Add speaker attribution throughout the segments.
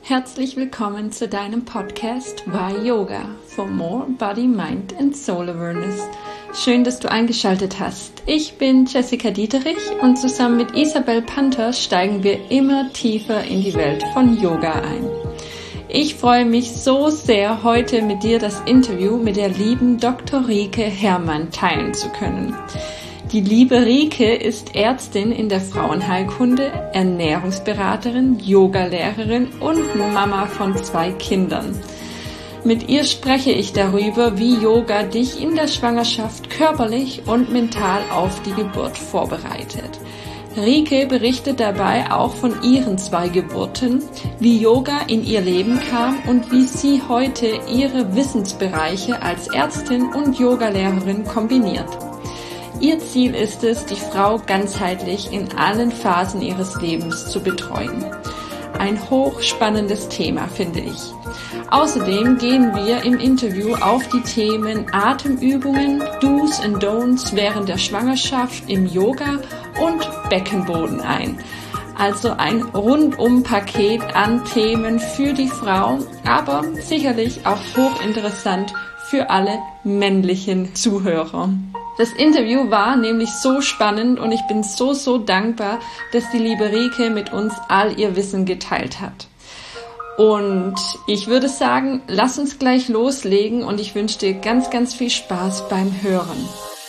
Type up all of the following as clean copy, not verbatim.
Speaker 1: Herzlich willkommen zu deinem Podcast Why Yoga for More Body, Mind and Soul Awareness. Schön, dass du eingeschaltet hast. Ich bin Jessica Dieterich und zusammen mit Isabel Panther steigen wir immer tiefer in die Welt von Yoga ein. Ich freue mich so sehr, heute mit dir das Interview mit der lieben Dr. Rike Herrmann teilen zu können. Die liebe Rike ist Ärztin in der Frauenheilkunde, Ernährungsberaterin, Yogalehrerin und Mama von 2 Kindern. Mit ihr spreche ich darüber, wie Yoga dich in der Schwangerschaft körperlich und mental auf die Geburt vorbereitet. Rike berichtet dabei auch von ihren 2 Geburten, wie Yoga in ihr Leben kam und wie sie heute ihre Wissensbereiche als Ärztin und Yogalehrerin kombiniert. Ihr Ziel ist es, die Frau ganzheitlich in allen Phasen ihres Lebens zu betreuen. Ein hochspannendes Thema, finde ich. Außerdem gehen wir im Interview auf die Themen Atemübungen, Do's and Don'ts während der Schwangerschaft im Yoga und Beckenboden ein. Also ein Rundum-Paket an Themen für die Frau, aber sicherlich auch hochinteressant für alle männlichen Zuhörer. Das Interview war nämlich so spannend und ich bin so dankbar, dass die liebe Rike mit uns all ihr Wissen geteilt hat. Und ich würde sagen, lass uns gleich loslegen und ich wünsche dir ganz viel Spaß beim Hören.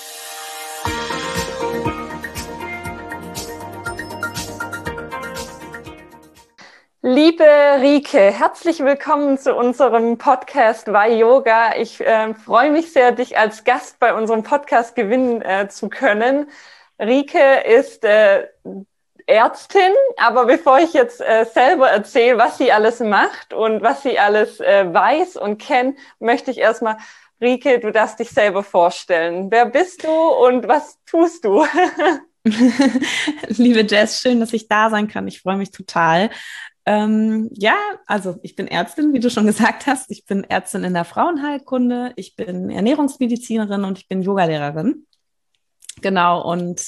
Speaker 1: Liebe Rike, herzlich willkommen zu unserem Podcast Why Yoga. Ich freue mich sehr, dich als Gast bei unserem Podcast gewinnen zu können. Rike ist Ärztin, aber bevor ich jetzt selber erzähle, was sie alles macht und was sie alles weiß und kennt, möchte ich erstmal, Rike, du darfst dich selber vorstellen. Wer bist du und was tust du?
Speaker 2: Liebe Jess, schön, dass ich da sein kann. Ich freue mich total. Also ich bin Ärztin, wie du schon gesagt hast. Ich bin Ärztin in der Frauenheilkunde, ich bin Ernährungsmedizinerin und ich bin Yogalehrerin. Genau, und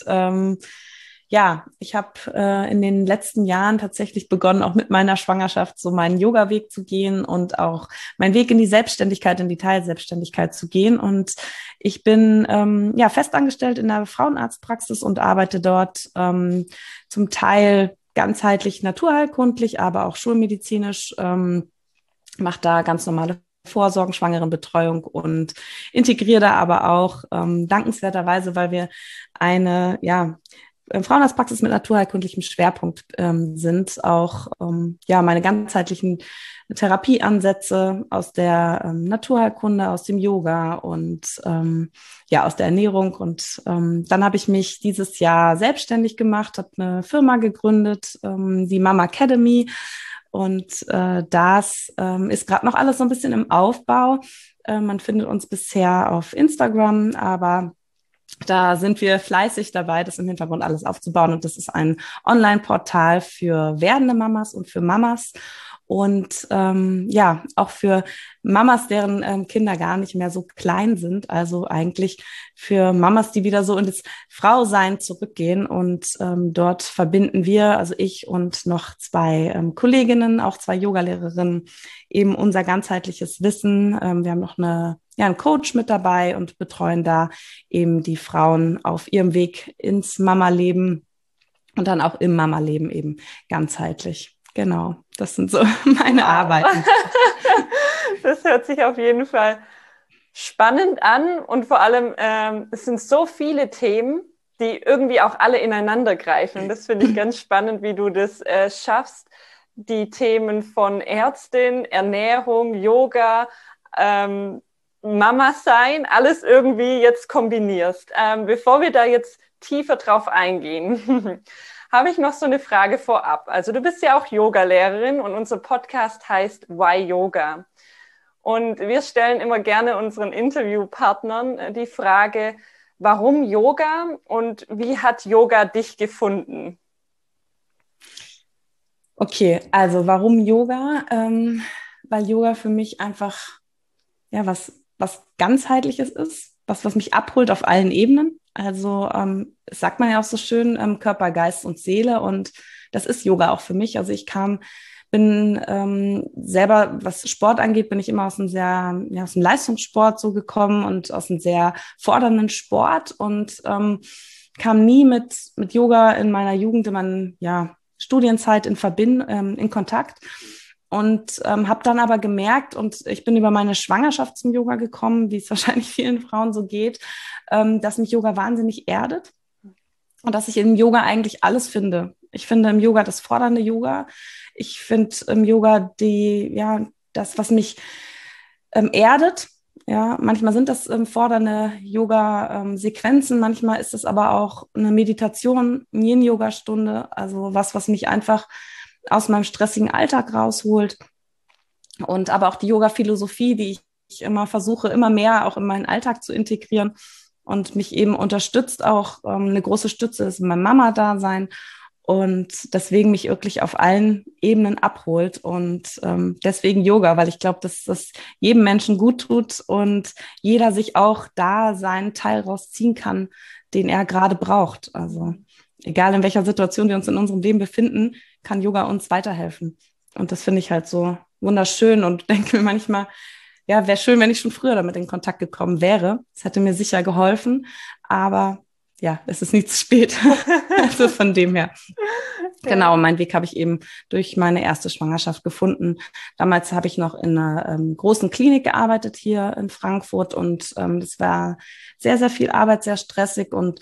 Speaker 2: ich habe in den letzten Jahren tatsächlich begonnen, auch mit meiner Schwangerschaft so meinen Yoga-Weg zu gehen und auch meinen Weg in die Selbstständigkeit, in die Teilselbstständigkeit zu gehen. Und ich bin festangestellt in der Frauenarztpraxis und arbeite dort zum Teil ganzheitlich naturheilkundlich, aber auch schulmedizinisch, mache da ganz normale Vorsorgen, Schwangerenbetreuung und integriere da aber auch dankenswerterweise, weil wir eine Frauenarztpraxis mit naturheilkundlichem Schwerpunkt sind, auch meine ganzheitlichen Therapieansätze aus der Naturheilkunde, aus dem Yoga und aus der Ernährung. Und dann habe ich mich dieses Jahr selbstständig gemacht, habe eine Firma gegründet, die Mama Academy. Und das ist gerade noch alles so ein bisschen im Aufbau. Man findet uns bisher auf Instagram, aber da sind wir fleißig dabei, das im Hintergrund alles aufzubauen. Und das ist ein Online-Portal für werdende Mamas und für Mamas. Und auch für Mamas, deren Kinder gar nicht mehr so klein sind. Also eigentlich für Mamas, die wieder so in das Frausein zurückgehen. Und dort verbinden wir, also ich und noch 2 Kolleginnen, auch 2 Yogalehrerinnen, eben unser ganzheitliches Wissen. Wir haben noch einen Coach mit dabei und betreuen da eben die Frauen auf ihrem Weg ins Mama-Leben und dann auch im Mama-Leben eben ganzheitlich. Genau, das sind so meine Arbeiten.
Speaker 1: Das hört sich auf jeden Fall spannend an und vor allem, es sind so viele Themen, die irgendwie auch alle ineinander greifen. Das finde ich ganz spannend, wie du das schaffst, die Themen von Ärztin, Ernährung, Yoga, Mama sein, alles irgendwie jetzt kombinierst. Bevor wir da jetzt tiefer drauf eingehen, habe ich noch so eine Frage vorab. Also du bist ja auch Yogalehrerin und unser Podcast heißt Why Yoga. Und wir stellen immer gerne unseren Interviewpartnern die Frage, warum Yoga und wie hat Yoga dich gefunden?
Speaker 2: Okay, also warum Yoga? Weil Yoga für mich einfach was ganzheitliches ist, was mich abholt auf allen Ebenen. Also das sagt man ja auch so schön, Körper, Geist und Seele, und das ist Yoga auch für mich. Also ich kam bin selber, was Sport angeht, bin ich immer aus aus dem Leistungssport so gekommen und aus einem sehr fordernden Sport und kam nie mit Yoga in meiner Jugend, in meiner Studienzeit in Kontakt. Und habe dann aber gemerkt, und ich bin über meine Schwangerschaft zum Yoga gekommen, wie es wahrscheinlich vielen Frauen so geht, dass mich Yoga wahnsinnig erdet und dass ich im Yoga eigentlich alles finde. Ich finde im Yoga das fordernde Yoga. Ich finde im Yoga das, was mich erdet. Ja, manchmal sind das fordernde Yoga-Sequenzen, manchmal ist es aber auch eine Meditation, eine Yin-Yoga-Stunde, also was mich einfach aus meinem stressigen Alltag rausholt. Und aber auch die Yoga-Philosophie, die ich immer versuche, immer mehr auch in meinen Alltag zu integrieren und mich eben unterstützt, auch eine große Stütze ist mein Mama-Dasein und deswegen mich wirklich auf allen Ebenen abholt und deswegen Yoga, weil ich glaube, dass das jedem Menschen gut tut und jeder sich auch da seinen Teil rausziehen kann, den er gerade braucht. Also egal in welcher Situation wir uns in unserem Leben befinden, kann Yoga uns weiterhelfen. Und das finde ich halt so wunderschön und denke mir manchmal, ja, wäre schön, wenn ich schon früher damit in Kontakt gekommen wäre. Das hätte mir sicher geholfen, aber ja, es ist nie zu spät. Also von dem her. Genau, meinen Weg habe ich eben durch meine erste Schwangerschaft gefunden. Damals habe ich noch in einer großen Klinik gearbeitet hier in Frankfurt und das war sehr, sehr viel Arbeit, sehr stressig und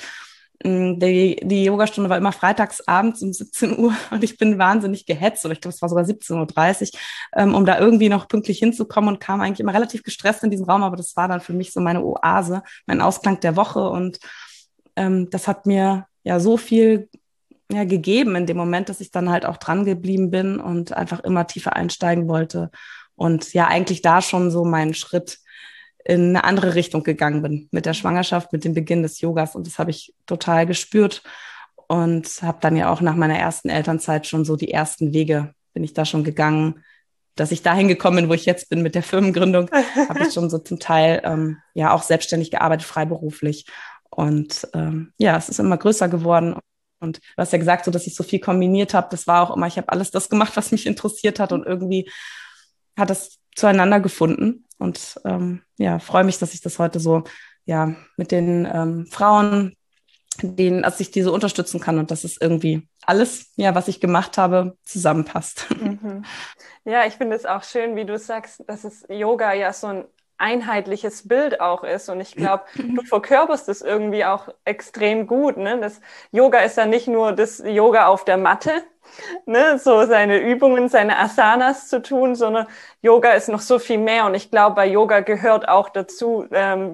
Speaker 2: die Yogastunde war immer freitags abends um 17 Uhr und ich bin wahnsinnig gehetzt oder ich glaube, es war sogar 17:30 Uhr, um da irgendwie noch pünktlich hinzukommen und kam eigentlich immer relativ gestresst in diesen Raum, aber das war dann für mich so meine Oase, mein Ausklang der Woche und das hat mir ja so viel gegeben in dem Moment, dass ich dann halt auch dran geblieben bin und einfach immer tiefer einsteigen wollte und ja eigentlich da schon so meinen Schritt in eine andere Richtung gegangen bin mit der Schwangerschaft, mit dem Beginn des Yogas und das habe ich total gespürt und habe dann ja auch nach meiner ersten Elternzeit schon so die ersten Wege bin ich da schon gegangen, dass ich dahin gekommen bin, wo ich jetzt bin mit der Firmengründung, habe ich schon so zum Teil auch selbstständig gearbeitet, freiberuflich und es ist immer größer geworden. Und du hast ja gesagt, so dass ich so viel kombiniert habe. Das war auch immer, ich habe alles das gemacht, was mich interessiert hat und irgendwie hat das zueinander gefunden. Und freue mich, dass ich das heute so mit den Frauen, dass ich die so unterstützen kann und dass es irgendwie alles, was ich gemacht habe, zusammenpasst.
Speaker 3: Mhm. Ja, ich finde es auch schön, wie du sagst, dass es Yoga ja so ein einheitliches Bild auch ist. Und ich glaube, du verkörperst es irgendwie auch extrem gut. Ne? Das Yoga ist ja nicht nur das Yoga auf der Matte, ne? So seine Übungen, seine Asanas zu tun, sondern Yoga ist noch so viel mehr. Und ich glaube, bei Yoga gehört auch dazu,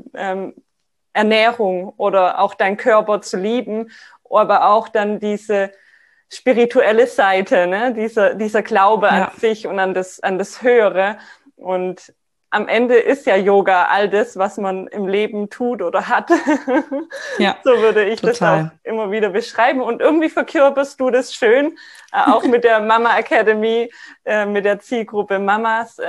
Speaker 3: Ernährung oder auch deinen Körper zu lieben, aber auch dann diese spirituelle Seite, ne? Dieser Glaube an sich und an das Höhere. Und am Ende ist ja Yoga all das, was man im Leben tut oder hat. Ja, so würde ich total. Das auch immer wieder beschreiben. Und irgendwie verkörperst du das schön, auch mit der Mama Academy, mit der Zielgruppe Mamas.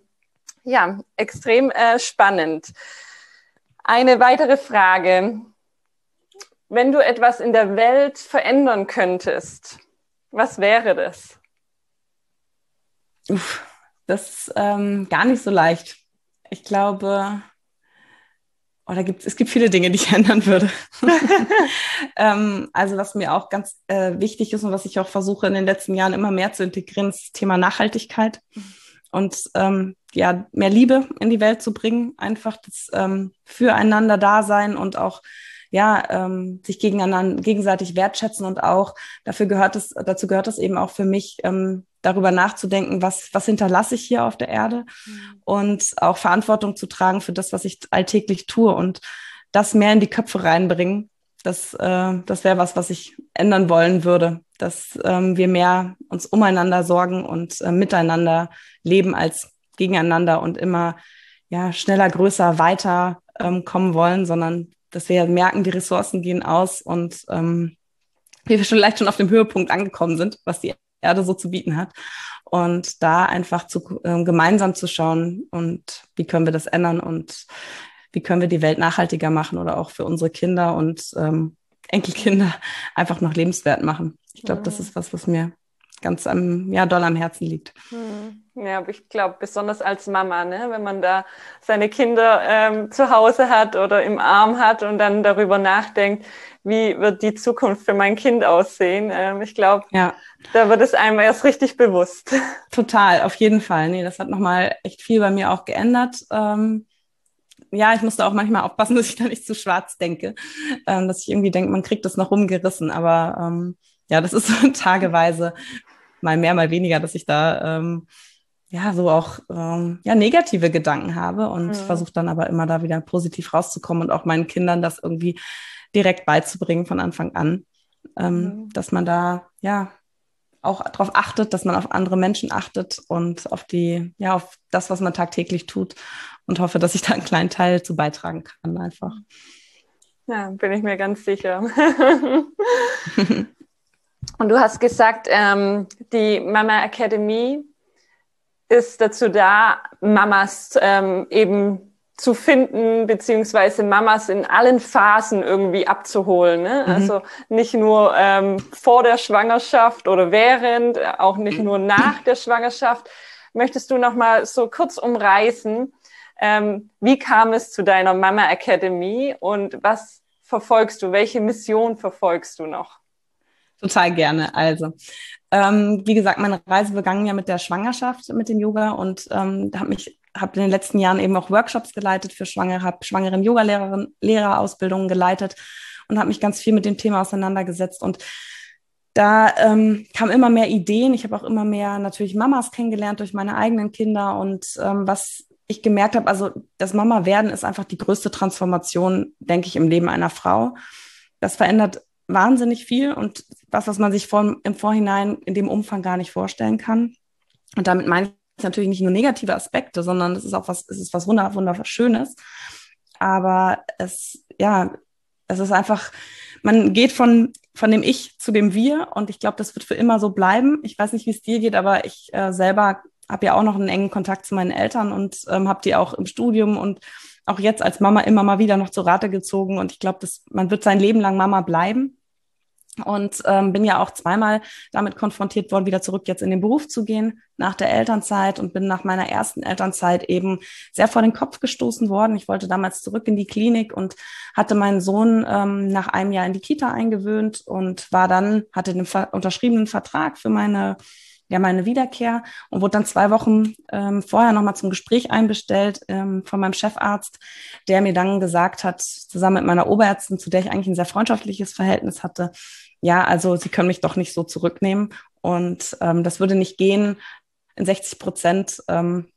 Speaker 3: Extrem spannend. Eine weitere Frage. Wenn du etwas in der Welt verändern könntest, was wäre das?
Speaker 2: Das ist gar nicht so leicht. Ich glaube, es gibt viele Dinge, die ich ändern würde. Also was mir auch ganz wichtig ist und was ich auch versuche in den letzten Jahren immer mehr zu integrieren, ist das Thema Nachhaltigkeit und mehr Liebe in die Welt zu bringen. Einfach das Füreinander Dasein und auch sich gegenseitig wertschätzen und auch dazu gehört es eben auch für mich, darüber nachzudenken, was hinterlasse ich hier auf der Erde und auch Verantwortung zu tragen für das, was ich alltäglich tue und das mehr in die Köpfe reinbringen. Das wäre was ich ändern wollen würde, dass wir mehr uns umeinander sorgen und miteinander leben als gegeneinander und immer schneller, größer, weiter kommen wollen, sondern dass wir merken, die Ressourcen gehen aus und wir vielleicht schon auf dem Höhepunkt angekommen sind, was die Erde so zu bieten hat. Und da einfach gemeinsam zu schauen und wie können wir das ändern und wie können wir die Welt nachhaltiger machen oder auch für unsere Kinder und Enkelkinder einfach noch lebenswert machen. Ich glaube, das ist was mir ganz doll am Herzen liegt.
Speaker 3: Ja, aber ich glaube, besonders als Mama, ne, wenn man da seine Kinder zu Hause hat oder im Arm hat und dann darüber nachdenkt, wie wird die Zukunft für mein Kind aussehen. Ich glaube, da wird es einem erst richtig bewusst.
Speaker 2: Total, auf jeden Fall. Nee, das hat nochmal echt viel bei mir auch geändert. Ich musste auch manchmal aufpassen, dass ich da nicht zu schwarz denke, dass ich irgendwie denke, man kriegt das noch rumgerissen. Aber das ist so tageweise mal mehr, mal weniger, dass ich da so auch negative Gedanken habe und versuche dann aber immer da wieder positiv rauszukommen und auch meinen Kindern das irgendwie direkt beizubringen von Anfang an, dass man da auch darauf achtet, dass man auf andere Menschen achtet und auf das, was man tagtäglich tut, und hoffe, dass ich da einen kleinen Teil zu beitragen kann einfach.
Speaker 3: Ja, bin ich mir ganz sicher. Und du hast gesagt, die Mama Academy ist dazu da, Mamas eben zu finden, beziehungsweise Mamas in allen Phasen irgendwie abzuholen. Ne? Also nicht nur vor der Schwangerschaft oder während, auch nicht nur nach der Schwangerschaft. Möchtest du noch mal so kurz umreißen, wie kam es zu deiner Mama Academy und was verfolgst du? Welche Mission verfolgst du noch?
Speaker 2: Total gerne. Also, wie gesagt, meine Reise begann ja mit der Schwangerschaft, mit dem Yoga und habe in den letzten Jahren eben auch Workshops geleitet für Schwangere, habe Schwangeren-Lehrerausbildungen geleitet und habe mich ganz viel mit dem Thema auseinandergesetzt. Und da kamen immer mehr Ideen. Ich habe auch immer mehr natürlich Mamas kennengelernt durch meine eigenen Kinder. Und was ich gemerkt habe, also das Mama-Werden ist einfach die größte Transformation, denke ich, im Leben einer Frau. Das verändert wahnsinnig viel und was man sich im Vorhinein in dem Umfang gar nicht vorstellen kann. Und damit meine ich natürlich nicht nur negative Aspekte, sondern es ist was Wunderschönes. Aber es ist einfach, man geht von dem Ich zu dem Wir und ich glaube, das wird für immer so bleiben. Ich weiß nicht, wie es dir geht, aber ich selber habe ja auch noch einen engen Kontakt zu meinen Eltern und habe die auch im Studium und auch jetzt als Mama immer mal wieder noch zu Rate gezogen. Und ich glaube, man wird sein Leben lang Mama bleiben. Und bin ja auch zweimal damit konfrontiert worden, wieder zurück jetzt in den Beruf zu gehen nach der Elternzeit und bin nach meiner ersten Elternzeit eben sehr vor den Kopf gestoßen worden. Ich wollte damals zurück in die Klinik und hatte meinen Sohn nach einem Jahr in die Kita eingewöhnt und hatte den unterschriebenen Vertrag für meine Wiederkehr und wurde dann 2 Wochen vorher nochmal zum Gespräch einbestellt von meinem Chefarzt, der mir dann gesagt hat, zusammen mit meiner Oberärztin, zu der ich eigentlich ein sehr freundschaftliches Verhältnis hatte, also Sie können mich doch nicht so zurücknehmen und das würde nicht gehen in 60%. Und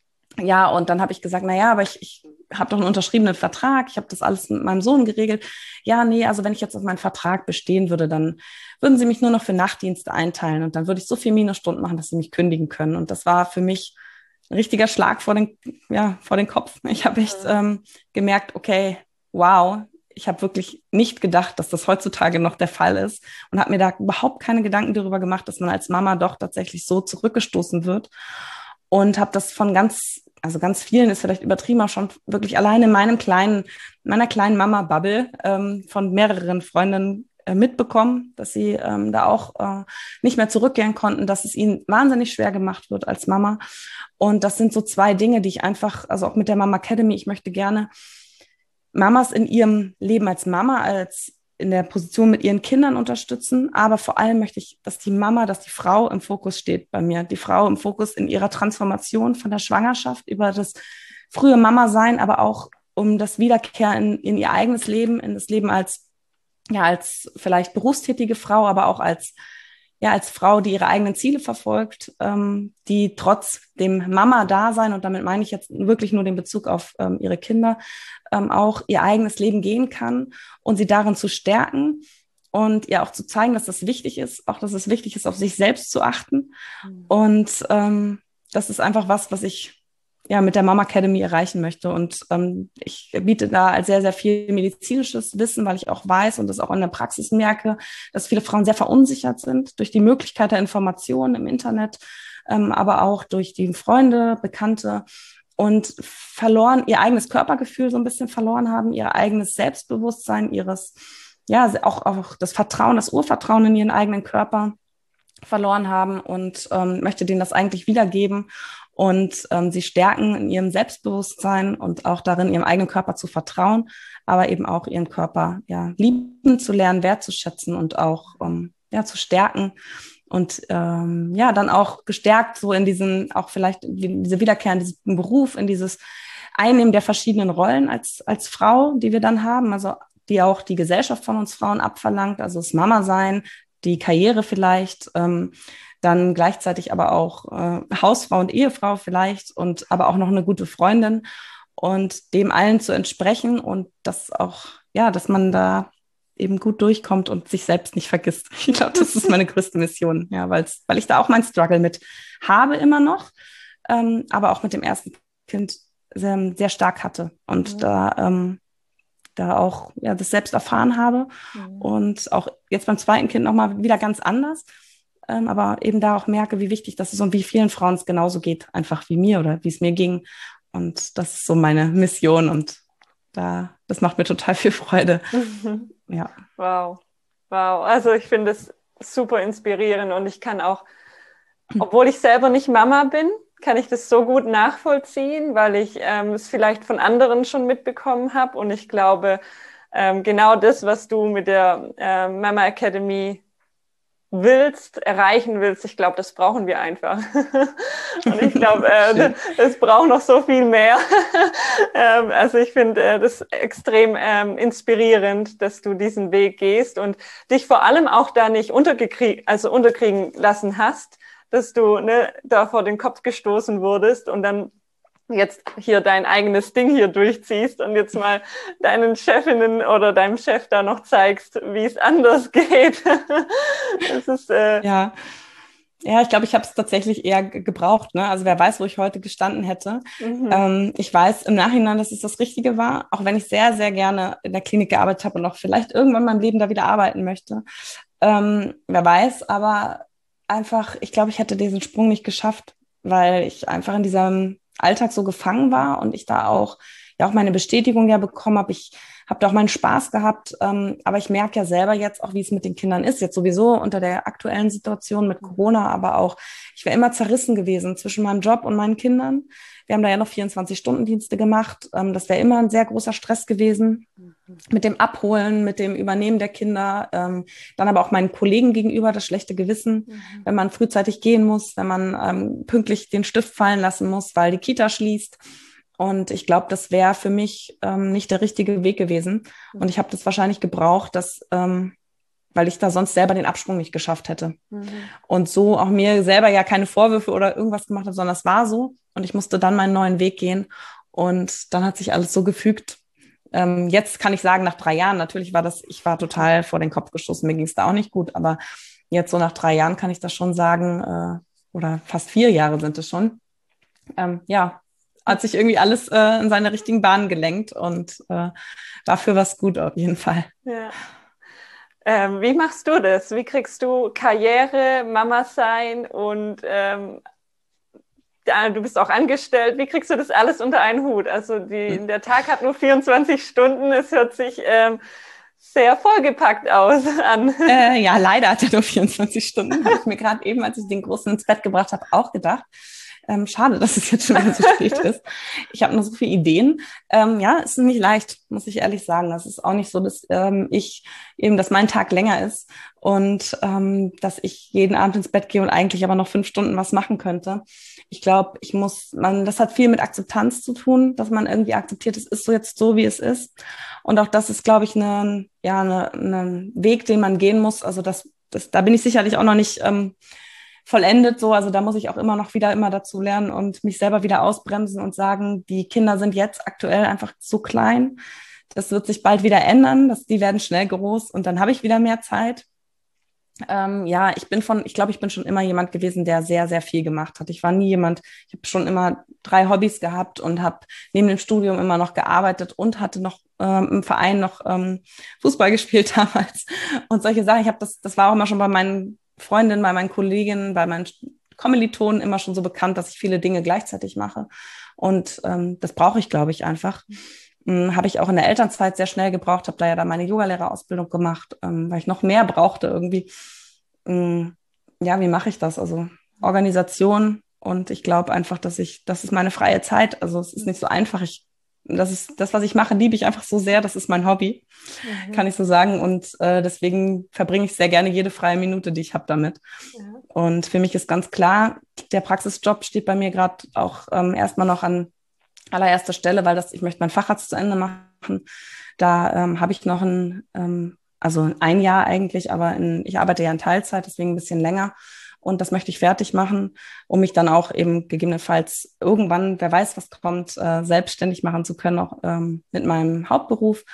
Speaker 2: dann habe ich gesagt, aber ich habe doch einen unterschriebenen Vertrag, ich habe das alles mit meinem Sohn geregelt. Ja, nee, also wenn ich jetzt auf meinen Vertrag bestehen würde, dann würden sie mich nur noch für Nachtdienste einteilen und dann würde ich so viel Minusstunden machen, dass sie mich kündigen können. Und das war für mich ein richtiger Schlag vor den Kopf. Ich habe echt gemerkt, okay, wow, ich habe wirklich nicht gedacht, dass das heutzutage noch der Fall ist und habe mir da überhaupt keine Gedanken darüber gemacht, dass man als Mama doch tatsächlich so zurückgestoßen wird. Und habe das von ganz vielen ist vielleicht übertrieben, auch schon wirklich alleine in meiner kleinen Mama-Bubble von mehreren Freundinnen mitbekommen, dass sie da auch nicht mehr zurückkehren konnten, dass es ihnen wahnsinnig schwer gemacht wird als Mama. Und das sind so 2 Dinge, die ich einfach, also auch mit der Mama Academy, ich möchte gerne Mamas in ihrem Leben als Mama, als in der Position mit ihren Kindern unterstützen, aber vor allem möchte ich, dass die Frau im Fokus steht bei mir, die Frau im Fokus in ihrer Transformation von der Schwangerschaft über das frühe Mama-Sein, aber auch um das Wiederkehr in ihr eigenes Leben, in das Leben als vielleicht berufstätige Frau, aber auch als Frau, die ihre eigenen Ziele verfolgt, die trotz dem Mama-Dasein, und damit meine ich jetzt wirklich nur den Bezug auf ihre Kinder, auch ihr eigenes Leben gehen kann und sie darin zu stärken und ihr auch zu zeigen, dass das wichtig ist, auch dass es wichtig ist, auf sich selbst zu achten. Und das ist einfach was ich mit der Mama Academy erreichen möchte. Und ich biete da sehr, sehr viel medizinisches Wissen, weil ich auch weiß und das auch in der Praxis merke, dass viele Frauen sehr verunsichert sind durch die Möglichkeit der Informationen im Internet, aber auch durch die Freunde, Bekannte und ihr eigenes Körpergefühl so ein bisschen verloren haben, ihr eigenes Selbstbewusstsein, auch das Vertrauen, das Urvertrauen in ihren eigenen Körper. verloren haben und möchte denen das eigentlich wiedergeben und sie stärken in ihrem Selbstbewusstsein und auch darin, ihrem eigenen Körper zu vertrauen, aber eben auch ihren Körper lieben zu lernen, wertzuschätzen und auch zu stärken. Und dann auch gestärkt so in diesen, auch vielleicht diese Wiederkehr in diesen Beruf, in dieses Einnehmen der verschiedenen Rollen als Frau, die wir dann haben, also die auch die Gesellschaft von uns Frauen abverlangt, also das Mama-Sein, die Karriere vielleicht, dann gleichzeitig aber auch Hausfrau und Ehefrau vielleicht und aber auch noch eine gute Freundin und dem allen zu entsprechen und das auch, dass man da eben gut durchkommt und sich selbst nicht vergisst. Ich glaube, das ist meine größte Mission, weil ich da auch meinen Struggle mit habe immer noch, aber auch mit dem ersten Kind sehr, sehr stark hatte und da auch das selbst erfahren habe und auch jetzt beim zweiten Kind nochmal wieder ganz anders, aber eben da auch merke, wie wichtig das ist und wie vielen Frauen es genauso geht, einfach wie mir oder wie es mir ging und das ist so meine Mission und das macht mir total viel Freude. Ja.
Speaker 3: Wow. Also ich finde es super inspirierend und ich kann auch, obwohl ich selber nicht Mama bin, kann ich das so gut nachvollziehen, weil ich es vielleicht von anderen schon mitbekommen habe und ich glaube, genau das, was du mit der Mama Academy erreichen willst, ich glaube, das brauchen wir einfach. Und ich glaube, es braucht noch so viel mehr. Also ich finde das extrem inspirierend, dass du diesen Weg gehst und dich vor allem auch da nicht unterkriegen lassen hast, dass du da vor den Kopf gestoßen wurdest und dann jetzt hier dein eigenes Ding hier durchziehst und jetzt mal deinen Chefinnen oder deinem Chef da noch zeigst, wie es anders geht. Das ist,
Speaker 2: Ja, ich glaube, ich habe es tatsächlich eher gebraucht. Ne? Also wer weiß, wo ich heute gestanden hätte. Ich weiß im Nachhinein, dass es das Richtige war, auch wenn ich sehr, sehr gerne in der Klinik gearbeitet habe und auch vielleicht irgendwann in meinem Leben da wieder arbeiten möchte. Wer weiß, aber einfach, ich glaube, ich hätte diesen Sprung nicht geschafft, weil ich einfach in diesem Alltag so gefangen war und ich da auch meine Bestätigung bekommen habe. Ich habe da auch meinen Spaß gehabt, aber ich merke ja selber jetzt auch, wie es mit den Kindern ist, jetzt sowieso unter der aktuellen Situation mit Corona, aber auch, ich wäre immer zerrissen gewesen zwischen meinem Job und meinen Kindern. Wir haben da ja noch 24-Stunden-Dienste gemacht. Das wäre immer ein sehr großer Stress gewesen mit dem Abholen, mit dem Übernehmen der Kinder, dann aber auch meinen Kollegen gegenüber das schlechte Gewissen, wenn man frühzeitig gehen muss, wenn man pünktlich den Stift fallen lassen muss, weil die Kita schließt. Und ich glaube, das wäre für mich nicht der richtige Weg gewesen. Und ich habe das wahrscheinlich gebraucht, weil ich da sonst selber den Absprung nicht geschafft hätte. Und so auch mir selber keine Vorwürfe oder irgendwas gemacht habe, sondern es war so. Und ich musste dann meinen neuen Weg gehen. Und dann hat sich alles so gefügt. Jetzt kann ich sagen, nach 3 Jahren, natürlich ich war total vor den Kopf gestoßen, mir ging es da auch nicht gut. Aber jetzt so nach 3 Jahren kann ich das schon sagen, oder fast 4 Jahre sind es schon. Hat sich irgendwie alles in seine richtigen Bahnen gelenkt und dafür war es gut auf jeden Fall.
Speaker 3: Ja. Wie machst du das? Wie kriegst du Karriere, Mama sein und du bist auch angestellt. Wie kriegst du das alles unter einen Hut? Also der Tag hat nur 24 Stunden. Es hört sich sehr vollgepackt an.
Speaker 2: Ja, leider hat er nur 24 Stunden. Habe ich mir gerade eben, als ich den Großen ins Bett gebracht habe, auch gedacht. Schade, dass es jetzt schon wieder so spät ist. Ich habe noch so viele Ideen. Es ist nicht leicht, muss ich ehrlich sagen. Das ist auch nicht so, dass dass mein Tag länger ist und dass ich jeden Abend ins Bett gehe und eigentlich aber noch 5 Stunden was machen könnte. Ich glaube, das hat viel mit Akzeptanz zu tun, dass man irgendwie akzeptiert, es ist so jetzt so, wie es ist. Und auch das ist, glaube ich, ein Weg, den man gehen muss. Also da bin ich sicherlich auch noch nicht vollendet so, also da muss ich auch immer dazu lernen und mich selber wieder ausbremsen und sagen, die Kinder sind jetzt aktuell einfach so klein, das wird sich bald wieder ändern, die werden schnell groß und dann habe ich wieder mehr Zeit. Ich bin schon immer jemand gewesen, der sehr, sehr viel gemacht hat. Ich habe schon immer 3 Hobbys gehabt und habe neben dem Studium immer noch gearbeitet und hatte noch im Verein noch Fußball gespielt damals und solche Sachen. Das war auch immer schon bei meinen Freundinnen, bei meinen Kolleginnen, bei meinen Kommilitonen immer schon so bekannt, dass ich viele Dinge gleichzeitig mache. Und das brauche ich, glaube ich, einfach. Habe ich auch in der Elternzeit sehr schnell gebraucht, habe da meine Yogalehrerausbildung gemacht, weil ich noch mehr brauchte irgendwie. ja, wie mache ich das? Also Organisation, und ich glaube einfach, das ist meine freie Zeit. Also es ist nicht so einfach. Das ist das, was ich mache, liebe ich einfach so sehr. Das ist mein Hobby, kann ich so sagen. Und deswegen verbringe ich sehr gerne jede freie Minute, die ich habe damit. Ja. Und für mich ist ganz klar, der Praxisjob steht bei mir gerade auch erstmal noch an allererster Stelle, weil ich möchte meinen Facharzt zu Ende machen. Da habe ich noch also ein Jahr eigentlich, aber ich arbeite ja in Teilzeit, deswegen ein bisschen länger. Und das möchte ich fertig machen, um mich dann auch eben gegebenenfalls irgendwann, wer weiß, was kommt, selbstständig machen zu können, auch mit meinem Hauptberuf.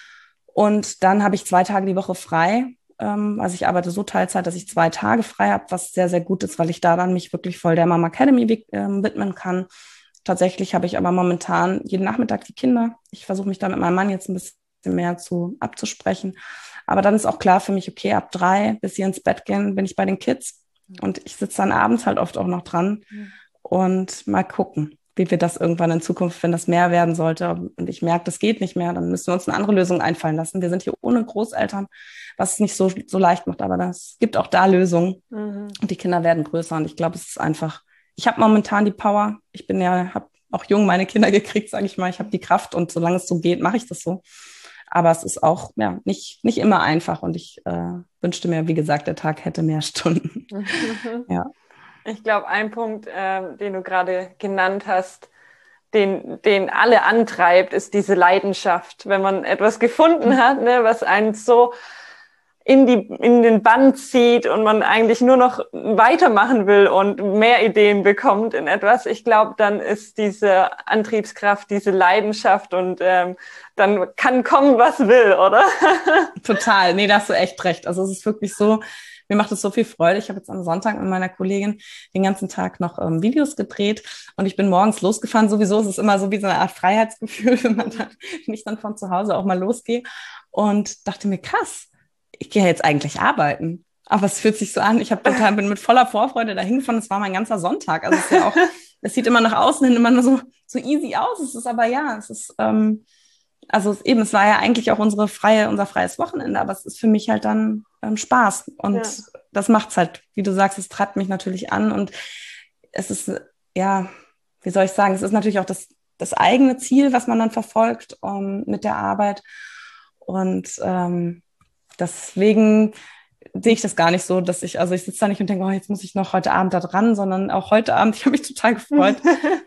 Speaker 2: Und dann habe ich 2 Tage die Woche frei. Also ich arbeite so Teilzeit, dass ich 2 Tage frei habe, was sehr, sehr gut ist, weil ich da dann mich wirklich voll der Mama Academy widmen kann. Tatsächlich habe ich aber momentan jeden Nachmittag die Kinder. Ich versuche mich da mit meinem Mann jetzt ein bisschen mehr abzusprechen. Aber dann ist auch klar für mich, okay, ab 3 bis sie ins Bett gehen, bin ich bei den Kids. Und ich sitze dann abends halt oft auch noch dran und mal gucken, wie wir das irgendwann in Zukunft, wenn das mehr werden sollte und ich merke, das geht nicht mehr, dann müssen wir uns eine andere Lösung einfallen lassen. Wir sind hier ohne Großeltern, was es nicht so leicht macht, aber es gibt auch da Lösungen und die Kinder werden größer und ich glaube, es ist einfach, ich habe momentan die Power, habe auch jung meine Kinder gekriegt, sage ich mal, ich habe die Kraft und solange es so geht, mache ich das so. Aber es ist auch nicht immer einfach und ich wünschte mir, wie gesagt, der Tag hätte mehr Stunden. Ja.
Speaker 3: Ich glaube, ein Punkt, den du gerade genannt hast, den alle antreibt, ist diese Leidenschaft. Wenn man etwas gefunden hat, ne, was einen so in den Bann zieht und man eigentlich nur noch weitermachen will und mehr Ideen bekommt in etwas, ich glaube, dann ist diese Antriebskraft, diese Leidenschaft und dann kann kommen, was will, oder?
Speaker 2: Total, nee, da hast du echt recht. Also es ist wirklich so, mir macht es so viel Freude. Ich habe jetzt am Sonntag mit meiner Kollegin den ganzen Tag noch Videos gedreht und ich bin morgens losgefahren. Sowieso ist es immer so wie so eine Art Freiheitsgefühl, wenn ich dann von zu Hause auch mal losgehe und dachte mir, krass, ich gehe jetzt eigentlich arbeiten. Aber es fühlt sich so an, bin mit voller Vorfreude dahin gefahren, es war mein ganzer Sonntag. Also es ist ja auch, es sieht immer nach außen hin immer nur so easy aus. Es ist aber es war ja eigentlich auch unser freies Wochenende, aber es ist für mich halt dann Spaß. Und das macht's halt, wie du sagst, es treibt mich natürlich an und es ist, wie soll ich sagen, es ist natürlich auch das eigene Ziel, was man dann verfolgt mit der Arbeit. Und deswegen sehe ich das gar nicht so, ich sitze da nicht und denke, jetzt muss ich noch heute Abend da dran, sondern auch heute Abend, ich habe mich total gefreut.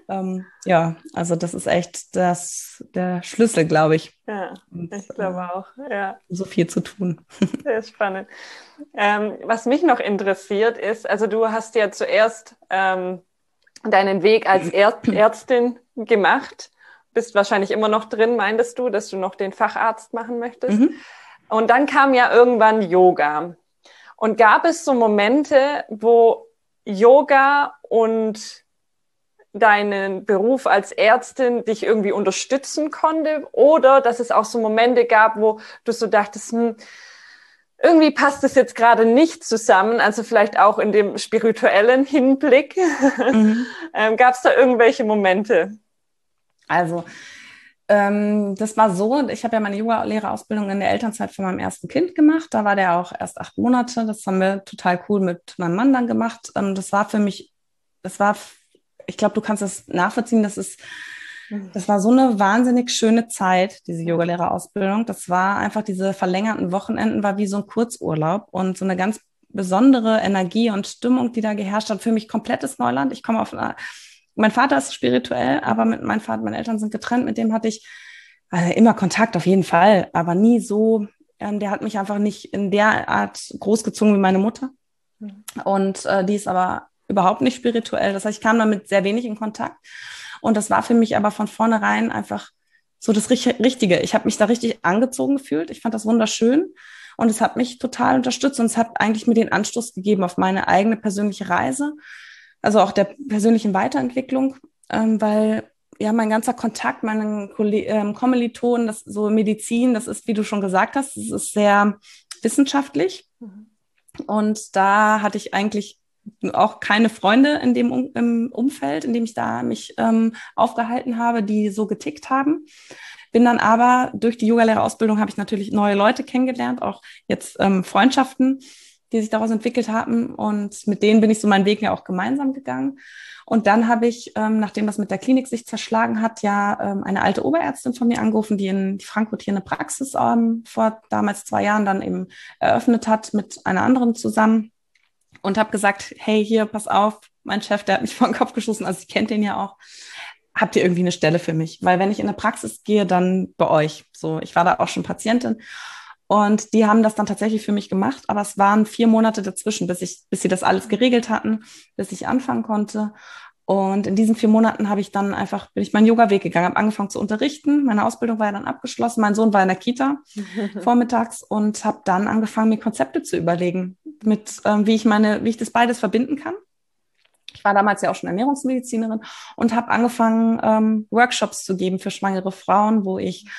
Speaker 2: Also das ist echt der Schlüssel, glaube ich.
Speaker 3: Ja, ich glaube auch, ja.
Speaker 2: So viel zu tun.
Speaker 3: Sehr spannend. Was mich noch interessiert ist, also du hast ja zuerst deinen Weg als Ärztin gemacht, bist wahrscheinlich immer noch drin, meintest du, dass du noch den Facharzt machen möchtest. Und dann kam ja irgendwann Yoga. Und gab es so Momente, wo Yoga und deinen Beruf als Ärztin dich irgendwie unterstützen konnte? Oder dass es auch so Momente gab, wo du so dachtest, irgendwie passt es jetzt gerade nicht zusammen, also vielleicht auch in dem spirituellen Hinblick. Gab es da irgendwelche Momente?
Speaker 2: Also, das war so, ich habe ja meine Yoga-Lehrerausbildung in der Elternzeit von meinem ersten Kind gemacht. Da war der auch erst 8 Monate. Das haben wir total cool mit meinem Mann dann gemacht. Das war für mich, ich glaube, du kannst das nachvollziehen, das war so eine wahnsinnig schöne Zeit, diese Yoga-Lehrerausbildung. Das war einfach, diese verlängerten Wochenenden war wie so ein Kurzurlaub und so eine ganz besondere Energie und Stimmung, die da geherrscht hat. Für mich komplettes Neuland. Mein Vater ist spirituell, aber meine Eltern sind getrennt. Mit dem hatte ich immer Kontakt, auf jeden Fall, aber nie so. Der hat mich einfach nicht in der Art großgezogen wie meine Mutter. Und die ist aber überhaupt nicht spirituell. Das heißt, ich kam damit sehr wenig in Kontakt. Und das war für mich aber von vornherein einfach so das Richtige. Ich habe mich da richtig angezogen gefühlt. Ich fand das wunderschön. Und es hat mich total unterstützt. Und es hat eigentlich mir den Anstoß gegeben auf meine eigene persönliche Reise. Also auch der persönlichen Weiterentwicklung, weil ja mein ganzer Kontakt, meine Kommilitonen, das so Medizin, das ist, wie du schon gesagt hast, das ist sehr wissenschaftlich. Und da hatte ich eigentlich auch keine Freunde in dem im Umfeld, in dem ich da mich aufgehalten habe, die so getickt haben. Bin dann aber durch die Yogalehrerausbildung habe ich natürlich neue Leute kennengelernt, auch jetzt Freundschaften. die sich daraus entwickelt haben. Und mit denen bin ich so meinen Weg ja auch gemeinsam gegangen. Und dann habe ich, nachdem das mit der Klinik sich zerschlagen hat, eine alte Oberärztin von mir angerufen, die in Frankfurt hier eine Praxis vor damals 2 Jahren dann eben eröffnet hat mit einer anderen zusammen. Und habe gesagt, hey, hier, pass auf, mein Chef, der hat mich vor den Kopf geschossen, also ich kenne den ja auch. Habt ihr irgendwie eine Stelle für mich? Weil wenn ich in eine Praxis gehe, dann bei euch. So, ich war da auch schon Patientin. Und die haben das dann tatsächlich für mich gemacht, aber es waren 4 Monate dazwischen, bis sie das alles geregelt hatten, bis ich anfangen konnte. Und in diesen 4 Monaten bin ich meinen Yoga-Weg gegangen, habe angefangen zu unterrichten. Meine Ausbildung war ja dann abgeschlossen. Mein Sohn war in der Kita vormittags und habe dann angefangen, mir Konzepte zu überlegen, wie ich das beides verbinden kann. Ich war damals ja auch schon Ernährungsmedizinerin und habe angefangen, Workshops zu geben für schwangere Frauen, wo ich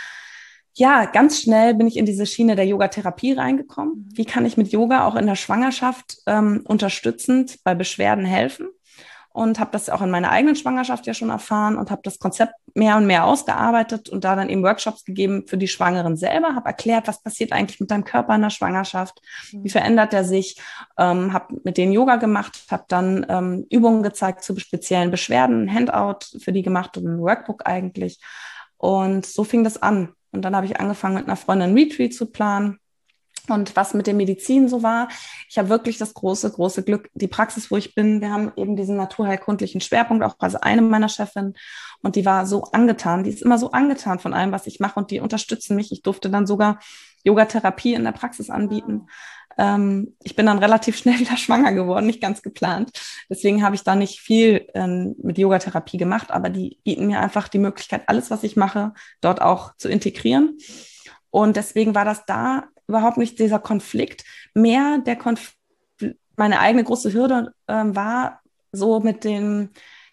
Speaker 2: ganz schnell bin ich in diese Schiene der Yogatherapie reingekommen. Wie kann ich mit Yoga auch in der Schwangerschaft unterstützend bei Beschwerden helfen? Und habe das auch in meiner eigenen Schwangerschaft ja schon erfahren und habe das Konzept mehr und mehr ausgearbeitet und da dann eben Workshops gegeben für die Schwangeren selber, habe erklärt, was passiert eigentlich mit deinem Körper in der Schwangerschaft, wie verändert er sich, habe mit denen Yoga gemacht, habe dann Übungen gezeigt zu speziellen Beschwerden, ein Handout für die gemacht und ein Workbook eigentlich. Und so fing das an. Und dann habe ich angefangen, mit einer Freundin einen Retreat zu planen. Und was mit der Medizin so war, ich habe wirklich das große, große Glück, die Praxis, wo ich bin, wir haben eben diesen naturheilkundlichen Schwerpunkt, auch also eine meiner Chefinnen, und die war so angetan, die ist immer so angetan von allem, was ich mache, und die unterstützen mich. Ich durfte dann sogar Yogatherapie in der Praxis anbieten. Ich bin dann relativ schnell wieder schwanger geworden, nicht ganz geplant. Deswegen habe ich da nicht viel mit Yogatherapie gemacht, aber die bieten mir einfach die Möglichkeit, alles, was ich mache, dort auch zu integrieren. Und deswegen war das da überhaupt nicht dieser Konflikt. Mehr meine eigene große Hürde war so mit den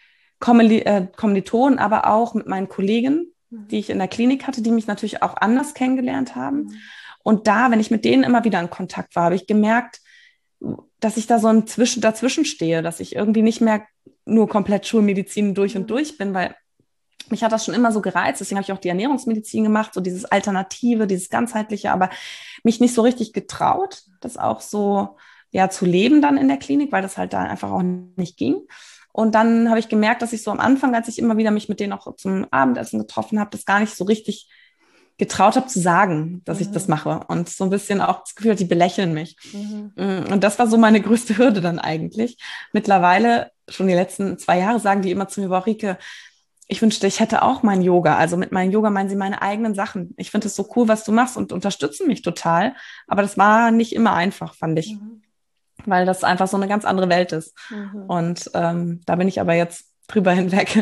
Speaker 2: Kommilitonen, aber auch mit meinen Kollegen, die ich in der Klinik hatte, die mich natürlich auch anders kennengelernt haben. Und da, wenn ich mit denen immer wieder in Kontakt war, habe ich gemerkt, dass ich da so dazwischen stehe, dass ich irgendwie nicht mehr nur komplett Schulmedizin durch und durch bin, weil mich hat das schon immer so gereizt, deswegen habe ich auch die Ernährungsmedizin gemacht, so dieses Alternative, dieses Ganzheitliche, aber mich nicht so richtig getraut, das auch so zu leben dann in der Klinik, weil das halt da einfach auch nicht ging. Und dann habe ich gemerkt, dass ich so am Anfang, als ich immer wieder mich mit denen auch zum Abendessen getroffen habe, das gar nicht so richtig getraut habe zu sagen, dass ich das mache, und so ein bisschen auch das Gefühl, die belächeln mich. Und das war so meine größte Hürde dann eigentlich. Mittlerweile, schon die letzten 2 Jahre, sagen die immer zu mir, boah, Rike, ich wünschte, ich hätte auch mein Yoga. Also mit meinem Yoga meinen sie meine eigenen Sachen. Ich finde es so cool, was du machst, und unterstützen mich total. Aber das war nicht immer einfach, fand ich. Weil das einfach so eine ganz andere Welt ist. Und da bin ich aber jetzt drüber hinweg.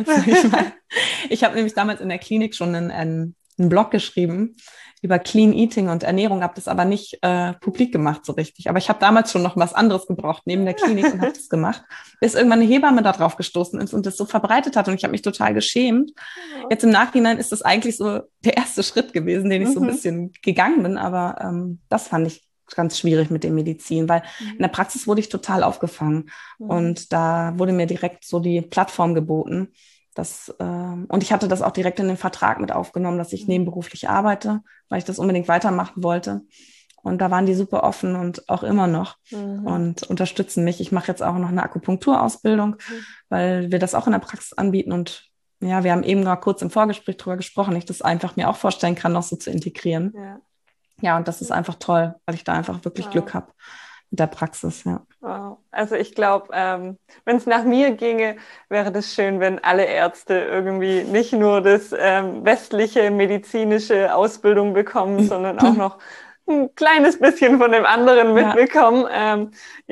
Speaker 2: Ich habe nämlich damals in der Klinik schon einen Blog geschrieben über Clean Eating und Ernährung, habe das aber nicht publik gemacht so richtig. Aber ich habe damals schon noch was anderes gebraucht neben der Klinik und habe das gemacht, bis irgendwann eine Hebamme da drauf gestoßen ist und das so verbreitet hat, und ich habe mich total geschämt. Jetzt im Nachhinein ist das eigentlich so der erste Schritt gewesen, den ich so ein bisschen gegangen bin, aber das fand ich ganz schwierig mit der Medizin, weil in der Praxis wurde ich total aufgefangen und da wurde mir direkt so die Plattform geboten. Und ich hatte das auch direkt in den Vertrag mit aufgenommen, dass ich nebenberuflich arbeite, weil ich das unbedingt weitermachen wollte. Und da waren die super offen und auch immer noch und unterstützen mich. Ich mache jetzt auch noch eine Akupunkturausbildung, weil wir das auch in der Praxis anbieten. Und ja, wir haben eben noch kurz im Vorgespräch drüber gesprochen, ich das einfach mir auch vorstellen kann, noch so zu integrieren. Ja, und das ist einfach toll, weil ich da einfach wirklich Glück habe mit der Praxis, ja.
Speaker 3: Wow. Also ich glaube, wenn es nach mir ginge, wäre das schön, wenn alle Ärzte irgendwie nicht nur das westliche medizinische Ausbildung bekommen, sondern auch noch ein kleines bisschen von dem anderen mitbekommen.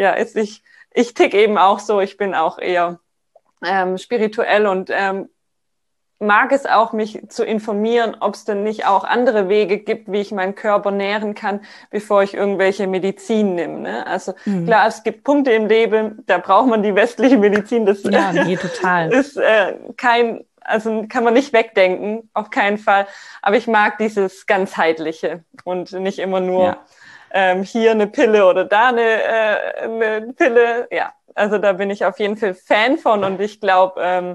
Speaker 3: Ich tick eben auch so, ich bin auch eher spirituell und mag es auch, mich zu informieren, ob es denn nicht auch andere Wege gibt, wie ich meinen Körper nähren kann, bevor ich irgendwelche Medizin nehme. Ne? Also klar, es gibt Punkte im Leben, da braucht man die westliche Medizin. Das
Speaker 2: total.
Speaker 3: ist also kann man nicht wegdenken, auf keinen Fall. Aber ich mag dieses Ganzheitliche und nicht immer nur hier eine Pille oder da eine Pille. Ja, also da bin ich auf jeden Fall Fan von, und ich glaube,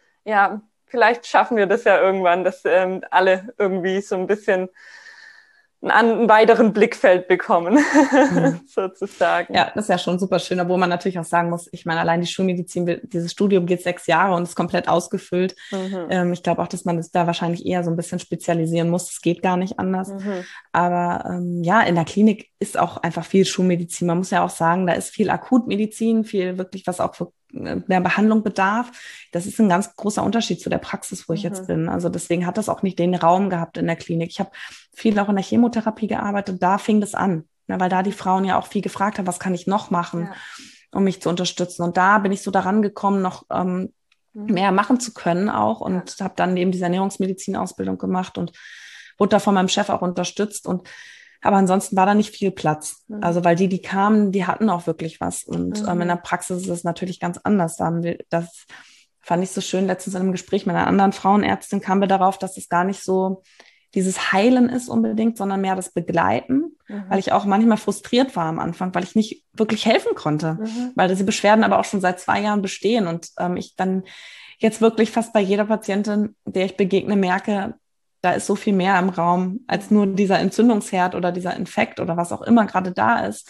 Speaker 3: vielleicht schaffen wir das ja irgendwann, dass alle irgendwie so ein bisschen einen weiteren Blickfeld bekommen, sozusagen.
Speaker 2: Ja, das ist ja schon super schön, obwohl man natürlich auch sagen muss, ich meine, allein die Schulmedizin, dieses Studium geht 6 Jahre und ist komplett ausgefüllt. Ich glaube auch, dass man es da wahrscheinlich eher so ein bisschen spezialisieren muss. Es geht gar nicht anders. Aber ja, in der Klinik ist auch einfach viel Schulmedizin. Man muss ja auch sagen, da ist viel Akutmedizin, viel wirklich, was auch für mehr Behandlung bedarf. Das ist ein ganz großer Unterschied zu der Praxis, wo ich jetzt bin. Also deswegen hat das auch nicht den Raum gehabt in der Klinik. Ich habe viel auch in der Chemotherapie gearbeitet. Da fing das an, ne, weil da die Frauen ja auch viel gefragt haben, was kann ich noch machen, um mich zu unterstützen. Und da bin ich so daran gekommen, noch mehr machen zu können auch und habe dann eben diese Ernährungsmedizin-Ausbildung gemacht und wurde da von meinem Chef auch unterstützt. Aber ansonsten war da nicht viel Platz. Also weil die kamen, die hatten auch wirklich was. Und in der Praxis ist es natürlich ganz anders. Das fand ich so schön. Letztens in einem Gespräch mit einer anderen Frauenärztin kamen wir darauf, dass es gar nicht so dieses Heilen ist unbedingt, sondern mehr das Begleiten, weil ich auch manchmal frustriert war am Anfang, weil ich nicht wirklich helfen konnte, weil diese Beschwerden aber auch schon seit 2 Jahren bestehen und ich dann jetzt wirklich fast bei jeder Patientin, der ich begegne, merke, da ist so viel mehr im Raum als nur dieser Entzündungsherd oder dieser Infekt oder was auch immer gerade da ist.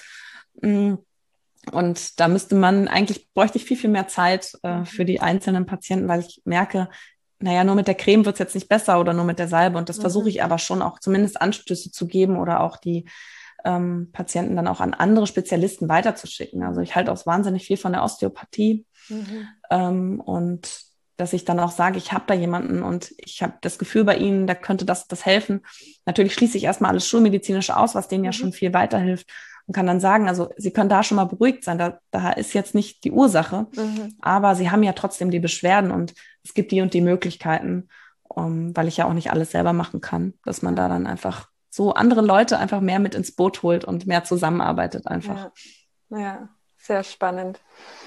Speaker 2: Und da bräuchte ich viel, viel mehr Zeit für die einzelnen Patienten, weil ich merke, naja, nur mit der Creme wird es jetzt nicht besser oder nur mit der Salbe. Und das versuche ich aber schon auch zumindest Anstöße zu geben oder auch die Patienten dann auch an andere Spezialisten weiterzuschicken. Also ich halte auch wahnsinnig viel von der Osteopathie und dass ich dann auch sage, ich habe da jemanden und ich habe das Gefühl bei ihnen, da könnte das helfen. Natürlich schließe ich erstmal alles Schulmedizinisch aus, was denen ja schon viel weiterhilft und kann dann sagen, also sie können da schon mal beruhigt sein, da ist jetzt nicht die Ursache, aber sie haben ja trotzdem die Beschwerden und es gibt die und die Möglichkeiten, weil ich ja auch nicht alles selber machen kann, dass man da dann einfach so andere Leute einfach mehr mit ins Boot holt und mehr zusammenarbeitet einfach.
Speaker 3: Ja, sehr spannend.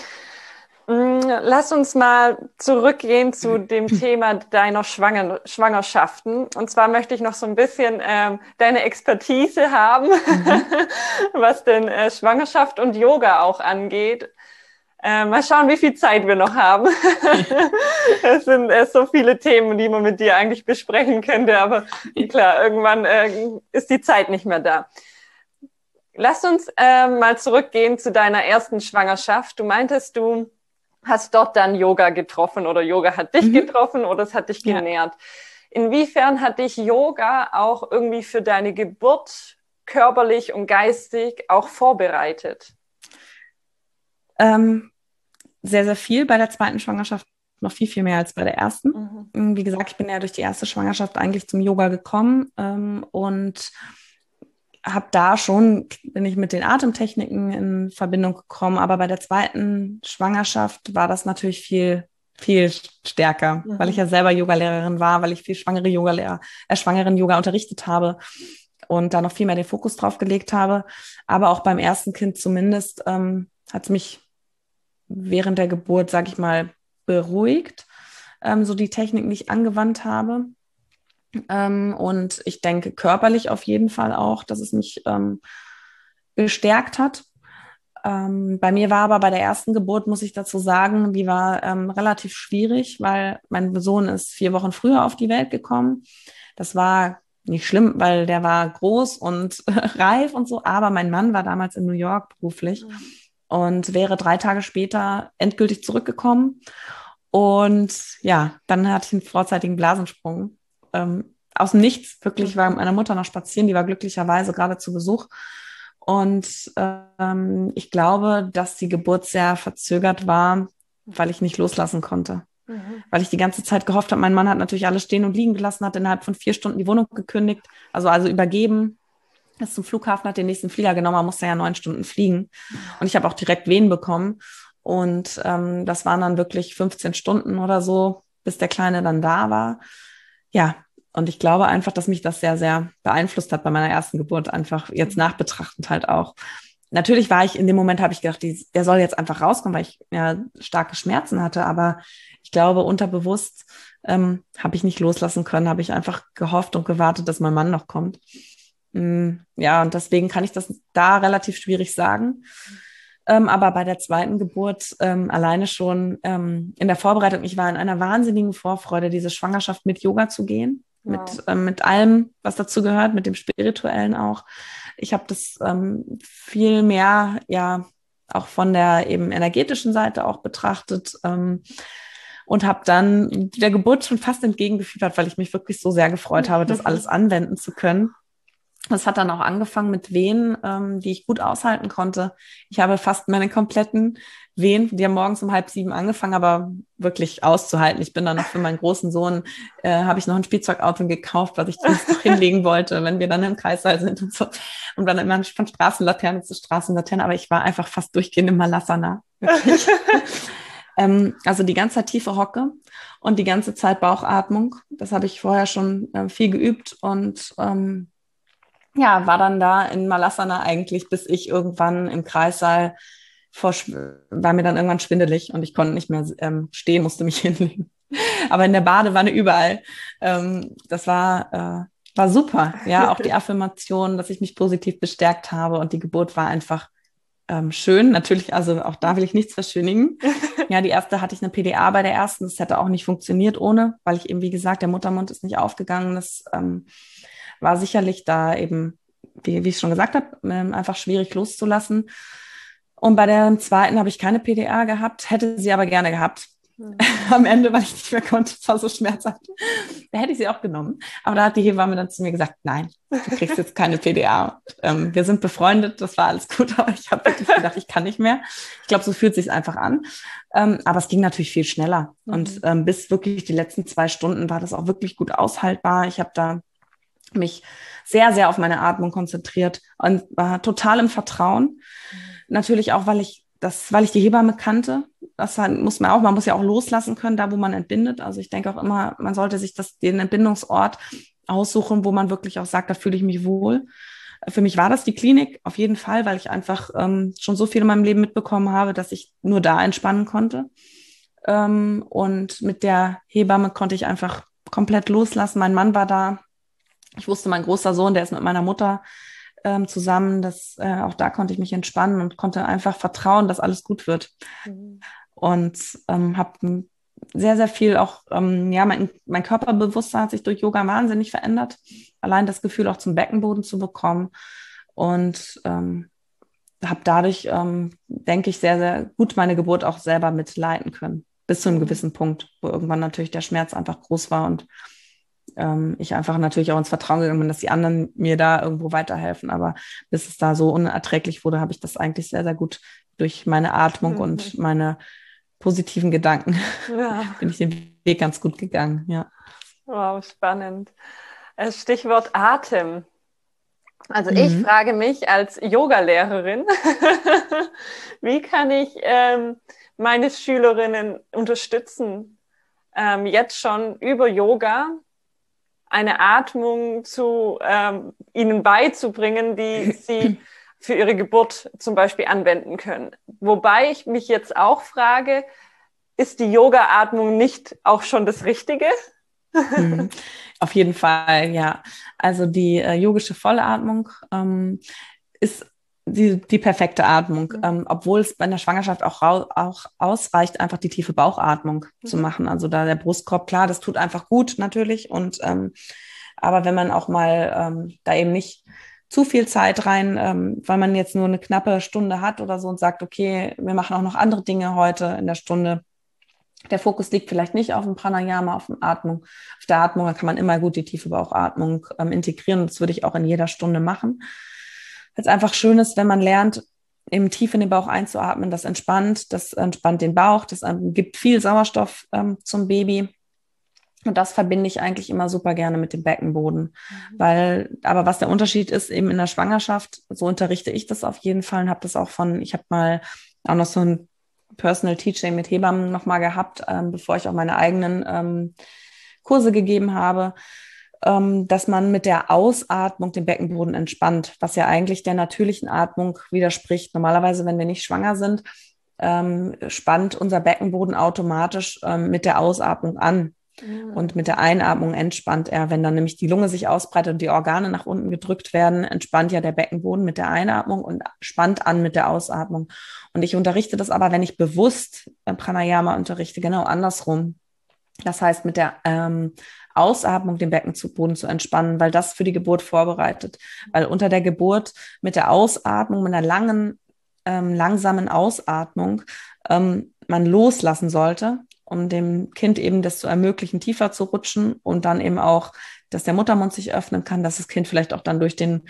Speaker 3: Lass uns mal zurückgehen zu dem Thema deiner Schwangerschaften. Und zwar möchte ich noch so ein bisschen deine Expertise haben, was denn Schwangerschaft und Yoga auch angeht. Mal schauen, wie viel Zeit wir noch haben. Es sind so viele Themen, die man mit dir eigentlich besprechen könnte, aber klar, irgendwann ist die Zeit nicht mehr da. Lass uns mal zurückgehen zu deiner ersten Schwangerschaft. Du meintest, du hast dort dann Yoga getroffen oder Yoga hat dich getroffen oder es hat dich genährt. Inwiefern hat dich Yoga auch irgendwie für deine Geburt körperlich und geistig auch vorbereitet?
Speaker 2: Sehr, sehr viel bei der zweiten Schwangerschaft, noch viel, viel mehr als bei der ersten. Wie gesagt, ich bin ja durch die erste Schwangerschaft eigentlich zum Yoga gekommen und bin ich mit den Atemtechniken in Verbindung gekommen, aber bei der zweiten Schwangerschaft war das natürlich viel, viel stärker, weil ich ja selber Yogalehrerin war, weil ich viel Schwangeren-Yoga unterrichtet habe und da noch viel mehr den Fokus drauf gelegt habe. Aber auch beim ersten Kind zumindest hat es mich während der Geburt, sage ich mal, beruhigt, so die Techniken, die ich angewandt habe. Und ich denke körperlich auf jeden Fall auch, dass es mich gestärkt hat. Bei mir war aber bei der ersten Geburt, muss ich dazu sagen, die war relativ schwierig, weil mein Sohn ist 4 Wochen früher auf die Welt gekommen. Das war nicht schlimm, weil der war groß und reif und so, aber mein Mann war damals in New York beruflich und wäre 3 Tage später endgültig zurückgekommen. Und ja, dann hatte ich einen vorzeitigen Blasensprung. Aus dem Nichts, wirklich, war mit meiner Mutter noch spazieren, die war glücklicherweise gerade zu Besuch. Und ich glaube, dass die Geburt sehr verzögert war, weil ich nicht loslassen konnte. Weil ich die ganze Zeit gehofft habe, mein Mann hat natürlich alles stehen und liegen gelassen, hat innerhalb von 4 Stunden die Wohnung gekündigt, also übergeben, ist zum Flughafen, hat den nächsten Flieger genommen, man musste ja 9 Stunden fliegen. Und ich habe auch direkt Wehen bekommen. Und das waren dann wirklich 15 Stunden oder so, bis der Kleine dann da war. Ja, und ich glaube einfach, dass mich das sehr, sehr beeinflusst hat bei meiner ersten Geburt, einfach jetzt nachbetrachtend halt auch. Natürlich in dem Moment habe ich gedacht, der soll jetzt einfach rauskommen, weil ich ja starke Schmerzen hatte, aber ich glaube, unterbewusst habe ich nicht loslassen können, habe ich einfach gehofft und gewartet, dass mein Mann noch kommt. Ja, und deswegen kann ich das da relativ schwierig sagen. Aber bei der zweiten Geburt alleine schon in der Vorbereitung, ich war in einer wahnsinnigen Vorfreude, diese Schwangerschaft mit Yoga zu gehen. mit allem, was dazu gehört, mit dem Spirituellen auch. Ich habe das viel mehr, ja, auch von der eben energetischen Seite auch betrachtet und habe dann der Geburt schon fast entgegengefiebert, weil ich mich wirklich so sehr gefreut habe, das alles anwenden zu können. Das hat dann auch angefangen mit Wehen, die ich gut aushalten konnte. Ich habe fast meine kompletten Wehen, die haben morgens um 6:30 angefangen, aber wirklich auszuhalten. Ich bin dann noch für meinen großen Sohn, habe ich noch ein Spielzeugauto gekauft, was ich zumindest noch hinlegen wollte, wenn wir dann im Kreissaal sind und so. Und dann immer von Straßenlaterne zu Straßenlaterne, aber ich war einfach fast durchgehend im Malasana. Wirklich. Also die ganze Zeit tiefe Hocke und die ganze Zeit Bauchatmung. Das habe ich vorher schon viel geübt und ja, war dann da in Malasana eigentlich, bis ich irgendwann im Kreissaal war mir dann irgendwann schwindelig und ich konnte nicht mehr stehen, musste mich hinlegen. Aber in der Badewanne überall. Das war super. Ja, auch die Affirmation, dass ich mich positiv bestärkt habe und die Geburt war einfach schön. Natürlich, also auch da will ich nichts verschönigen. Ja, die erste hatte ich eine PDA bei der ersten. Das hätte auch nicht funktioniert ohne, weil ich eben, wie gesagt, der Muttermund ist nicht aufgegangen. Das war sicherlich da eben, wie ich schon gesagt habe, einfach schwierig loszulassen. Und bei der zweiten habe ich keine PDA gehabt, hätte sie aber gerne gehabt. Am Ende, weil ich nicht mehr konnte, war so schmerzhaft. Da hätte ich sie auch genommen. Aber da hat die Hebamme dann zu mir gesagt, nein, du kriegst jetzt keine PDA. Wir sind befreundet, das war alles gut, aber ich habe wirklich gedacht, ich kann nicht mehr. Ich glaube, so fühlt es sich einfach an. Aber es ging natürlich viel schneller. Und bis wirklich die letzten 2 Stunden war das auch wirklich gut aushaltbar. Ich habe da mich sehr, sehr auf meine Atmung konzentriert und war total im Vertrauen. Natürlich auch, weil ich die Hebamme kannte. Das muss man muss ja auch loslassen können, da wo man entbindet. Also ich denke auch immer, man sollte sich den Entbindungsort aussuchen, wo man wirklich auch sagt, da fühle ich mich wohl. Für mich war das die Klinik, auf jeden Fall, weil ich einfach schon so viel in meinem Leben mitbekommen habe, dass ich nur da entspannen konnte. Und mit der Hebamme konnte ich einfach komplett loslassen. Mein Mann war da. Ich wusste, mein großer Sohn, der ist mit meiner Mutter zusammen, auch da konnte ich mich entspannen und konnte einfach vertrauen, dass alles gut wird. Und habe sehr, sehr viel auch, mein Körperbewusstsein hat sich durch Yoga wahnsinnig verändert. Allein das Gefühl auch zum Beckenboden zu bekommen. Und habe dadurch, denke ich, sehr, sehr gut meine Geburt auch selber mitleiten können. Bis zu einem gewissen Punkt, wo irgendwann natürlich der Schmerz einfach groß war und ich einfach natürlich auch ins Vertrauen gegangen bin, dass die anderen mir da irgendwo weiterhelfen. Aber bis es da so unerträglich wurde, habe ich das eigentlich sehr, sehr gut durch meine Atmung und meine positiven Gedanken bin ich den Weg ganz gut gegangen. Ja.
Speaker 3: Wow, spannend. Stichwort Atem. Also ich frage mich als Yogalehrerin, wie kann ich meine Schülerinnen unterstützen, jetzt schon über Yoga eine Atmung ihnen beizubringen, die sie für ihre Geburt zum Beispiel anwenden können. Wobei ich mich jetzt auch frage, ist die Yoga-Atmung nicht auch schon das Richtige?
Speaker 2: Auf jeden Fall, ja. Also die yogische Vollatmung ist die perfekte Atmung, obwohl es bei der Schwangerschaft auch ausreicht, einfach die tiefe Bauchatmung zu machen. Also da der Brustkorb, klar, das tut einfach gut natürlich. Und aber wenn man auch mal da eben nicht zu viel Zeit rein, weil man jetzt nur eine knappe Stunde hat oder so und sagt, okay, wir machen auch noch andere Dinge heute in der Stunde. Der Fokus liegt vielleicht nicht auf dem Pranayama, auf der Atmung. Auf der Atmung, da kann man immer gut die tiefe Bauchatmung integrieren. Und das würde ich auch in jeder Stunde machen. Weil es einfach schön ist, wenn man lernt, eben tief in den Bauch einzuatmen. Das entspannt den Bauch, das gibt viel Sauerstoff zum Baby. Und das verbinde ich eigentlich immer super gerne mit dem Beckenboden. Aber was der Unterschied ist, eben in der Schwangerschaft, so unterrichte ich das auf jeden Fall und habe das auch ich habe mal auch noch so ein Personal Teaching mit Hebammen nochmal gehabt, bevor ich auch meine eigenen Kurse gegeben habe, dass man mit der Ausatmung den Beckenboden entspannt, was ja eigentlich der natürlichen Atmung widerspricht. Normalerweise, wenn wir nicht schwanger sind, spannt unser Beckenboden automatisch mit der Ausatmung an. Und mit der Einatmung entspannt er. Wenn dann nämlich die Lunge sich ausbreitet und die Organe nach unten gedrückt werden, entspannt ja der Beckenboden mit der Einatmung und spannt an mit der Ausatmung. Und ich unterrichte das aber, wenn ich bewusst Pranayama unterrichte, genau andersrum. Das heißt, mit der Ausatmung den Beckenboden zu entspannen, weil das für die Geburt vorbereitet. Weil unter der Geburt mit der Ausatmung, mit einer langen, langsamen Ausatmung man loslassen sollte, um dem Kind eben das zu ermöglichen, tiefer zu rutschen und dann eben auch, dass der Muttermund sich öffnen kann, dass das Kind vielleicht auch dann durch den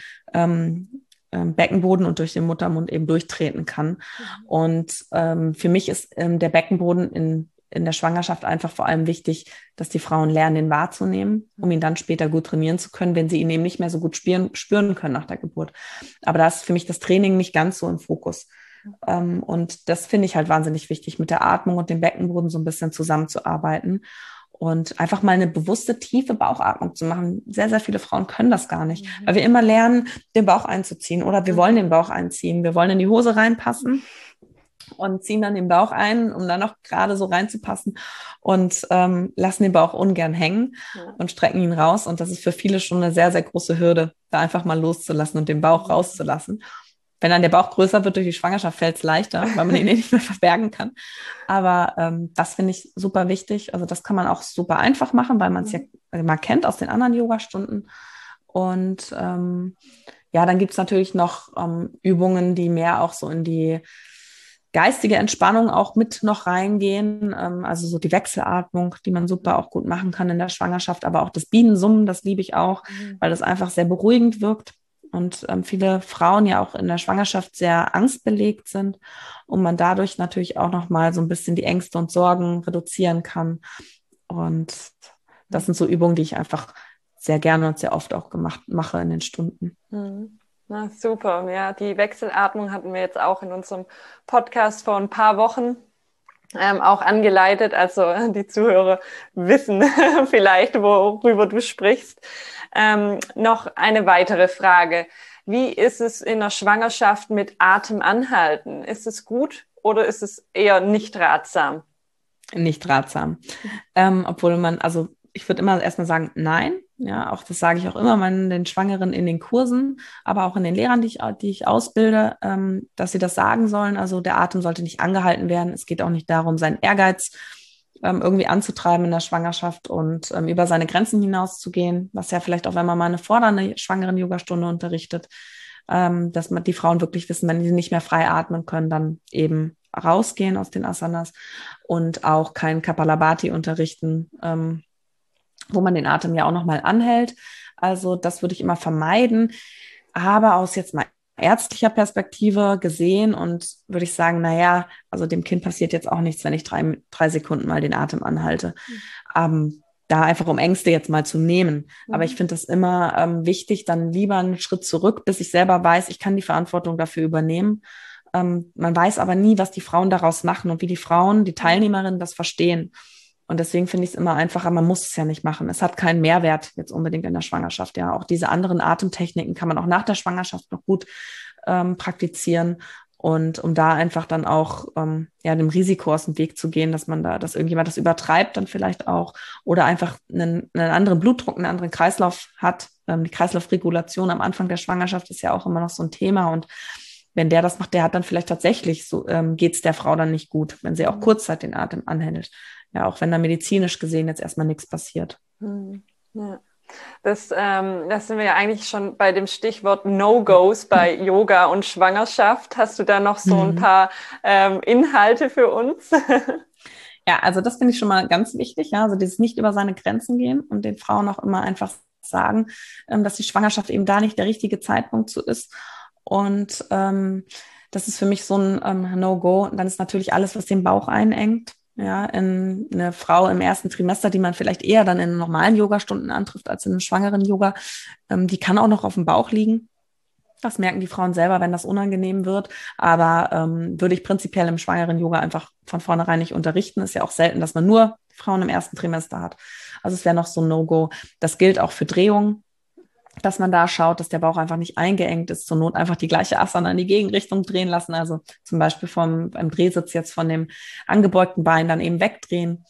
Speaker 2: Beckenboden und durch den Muttermund eben durchtreten kann. Und für mich ist der Beckenboden in der Schwangerschaft einfach vor allem wichtig, dass die Frauen lernen, den wahrzunehmen, um ihn dann später gut trainieren zu können, wenn sie ihn eben nicht mehr so gut spüren können nach der Geburt. Aber da ist für mich das Training nicht ganz so im Fokus. Und das finde ich halt wahnsinnig wichtig, mit der Atmung und dem Beckenboden so ein bisschen zusammenzuarbeiten und einfach mal eine bewusste, tiefe Bauchatmung zu machen. Sehr, sehr viele Frauen können das gar nicht, weil wir immer lernen, den Bauch einzuziehen oder wir wollen den Bauch einziehen. Wir wollen in die Hose reinpassen und ziehen dann den Bauch ein, um dann noch gerade so reinzupassen und lassen den Bauch ungern hängen und strecken ihn raus. Und das ist für viele schon eine sehr, sehr große Hürde, da einfach mal loszulassen und den Bauch rauszulassen. Wenn dann der Bauch größer wird durch die Schwangerschaft, fällt es leichter, weil man ihn nicht mehr verbergen kann. Aber das finde ich super wichtig. Also das kann man auch super einfach machen, weil man es ja mal kennt aus den anderen Yoga-Stunden. Und dann gibt es natürlich noch Übungen, die mehr auch so in die geistige Entspannung auch mit noch reingehen. Also so die Wechselatmung, die man super auch gut machen kann in der Schwangerschaft. Aber auch das Bienensummen, das liebe ich auch, weil das einfach sehr beruhigend wirkt. Und viele Frauen ja auch in der Schwangerschaft sehr angstbelegt sind und man dadurch natürlich auch nochmal so ein bisschen die Ängste und Sorgen reduzieren kann. Und das sind so Übungen, die ich einfach sehr gerne und sehr oft auch mache in den Stunden.
Speaker 3: Na, super. Ja, die Wechselatmung hatten wir jetzt auch in unserem Podcast vor ein paar Wochen auch angeleitet. Also die Zuhörer wissen vielleicht, worüber du sprichst. Noch eine weitere Frage. Wie ist es in der Schwangerschaft mit Atemanhalten? Ist es gut oder ist es eher nicht ratsam?
Speaker 2: Nicht ratsam. Also ich würde immer erstmal sagen, nein. Ja, auch das sage ich auch immer den Schwangeren in den Kursen, aber auch in den Lehrern, die ich ausbilde, dass sie das sagen sollen. Also der Atem sollte nicht angehalten werden. Es geht auch nicht darum, seinen Ehrgeiz irgendwie anzutreiben in der Schwangerschaft und über seine Grenzen hinauszugehen, was ja vielleicht auch, wenn man mal eine fordernde Schwangeren-Yoga-Stunde unterrichtet, dass die Frauen wirklich wissen, wenn sie nicht mehr frei atmen können, dann eben rausgehen aus den Asanas und auch kein Kapalabhati unterrichten, wo man den Atem ja auch nochmal anhält. Also das würde ich immer vermeiden. Aber aus jetzt mal ärztlicher Perspektive gesehen und würde ich sagen, also dem Kind passiert jetzt auch nichts, wenn ich 3 Sekunden mal den Atem anhalte. Da einfach um Ängste jetzt mal zu nehmen. Aber ich finde das immer wichtig, dann lieber einen Schritt zurück, bis ich selber weiß, ich kann die Verantwortung dafür übernehmen. Man weiß aber nie, was die Frauen daraus machen und wie die Frauen, die Teilnehmerinnen das verstehen. Und deswegen finde ich es immer einfacher, man muss es ja nicht machen. Es hat keinen Mehrwert jetzt unbedingt in der Schwangerschaft. Ja, auch diese anderen Atemtechniken kann man auch nach der Schwangerschaft noch gut praktizieren. Und um da einfach dann auch dem Risiko aus dem Weg zu gehen, dass irgendjemand das übertreibt dann vielleicht auch oder einfach einen anderen Blutdruck, einen anderen Kreislauf hat. Die Kreislaufregulation am Anfang der Schwangerschaft ist ja auch immer noch so ein Thema. Und wenn der das macht, der hat dann vielleicht tatsächlich so, geht es der Frau dann nicht gut, wenn sie auch kurzzeit den Atem anhält. Ja, auch wenn da medizinisch gesehen jetzt erstmal nichts passiert.
Speaker 3: Ja. Das sind wir ja eigentlich schon bei dem Stichwort No-Gos bei Yoga und Schwangerschaft. Hast du da noch so ein paar Inhalte für uns?
Speaker 2: Ja, also das finde ich schon mal ganz wichtig. Ja, also dieses nicht über seine Grenzen gehen und den Frauen auch immer einfach sagen, dass die Schwangerschaft eben da nicht der richtige Zeitpunkt zu ist. Und das ist für mich so ein No-Go. Und dann ist natürlich alles, was den Bauch einengt. Ja, in eine Frau im ersten Trimester, die man vielleicht eher dann in normalen Yogastunden antrifft als in einem schwangeren Yoga, die kann auch noch auf dem Bauch liegen. Das merken die Frauen selber, wenn das unangenehm wird. Aber würde ich prinzipiell im schwangeren Yoga einfach von vornherein nicht unterrichten. Ist ja auch selten, dass man nur Frauen im ersten Trimester hat. Also es wäre noch so ein No-Go. Das gilt auch für Drehungen, dass man da schaut, dass der Bauch einfach nicht eingeengt ist, zur Not einfach die gleiche Asana in die Gegenrichtung drehen lassen, also zum Beispiel beim Drehsitz jetzt von dem angebeugten Bein dann eben wegdrehen.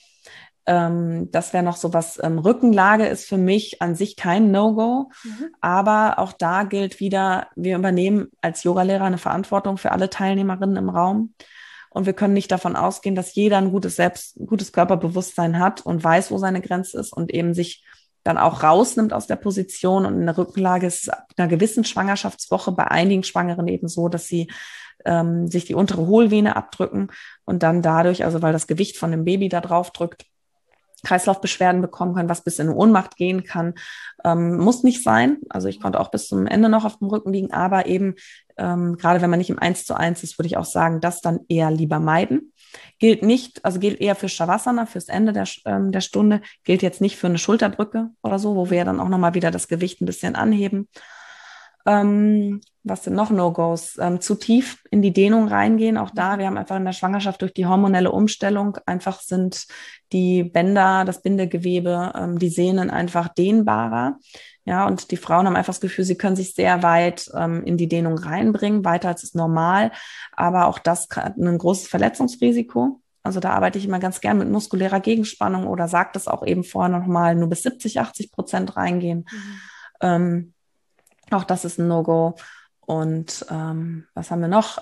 Speaker 2: Das wäre noch so was. Rückenlage ist für mich an sich kein No-Go, aber auch da gilt wieder, wir übernehmen als Yogalehrer eine Verantwortung für alle Teilnehmerinnen im Raum und wir können nicht davon ausgehen, dass jeder ein gutes Körperbewusstsein hat und weiß, wo seine Grenze ist und eben sich dann auch rausnimmt aus der Position. Und in der Rückenlage ist es ab einer gewissen Schwangerschaftswoche bei einigen Schwangeren eben so, dass sie sich die untere Hohlvene abdrücken und dann dadurch, also weil das Gewicht von dem Baby da drauf drückt, Kreislaufbeschwerden bekommen können, was bis in Ohnmacht gehen kann. Muss nicht sein. Also ich konnte auch bis zum Ende noch auf dem Rücken liegen, aber eben gerade wenn man nicht im 1:1 ist, würde ich auch sagen, das dann eher lieber meiden. Gilt nicht, also gilt eher für Shavasana, fürs Ende der Stunde, gilt jetzt nicht für eine Schulterbrücke oder so, wo wir dann auch nochmal wieder das Gewicht ein bisschen anheben. Was sind noch No-Gos? Zu tief in die Dehnung reingehen. Auch da, wir haben einfach in der Schwangerschaft durch die hormonelle Umstellung einfach sind die Bänder, das Bindegewebe, die Sehnen einfach dehnbarer. Ja, und die Frauen haben einfach das Gefühl, sie können sich sehr weit in die Dehnung reinbringen, weiter als ist normal. Aber auch das hat ein großes Verletzungsrisiko. Also da arbeite ich immer ganz gern mit muskulärer Gegenspannung oder sage das auch eben vorher nochmal, nur bis 70-80% reingehen. Auch das ist ein No-Go. Und was haben wir noch?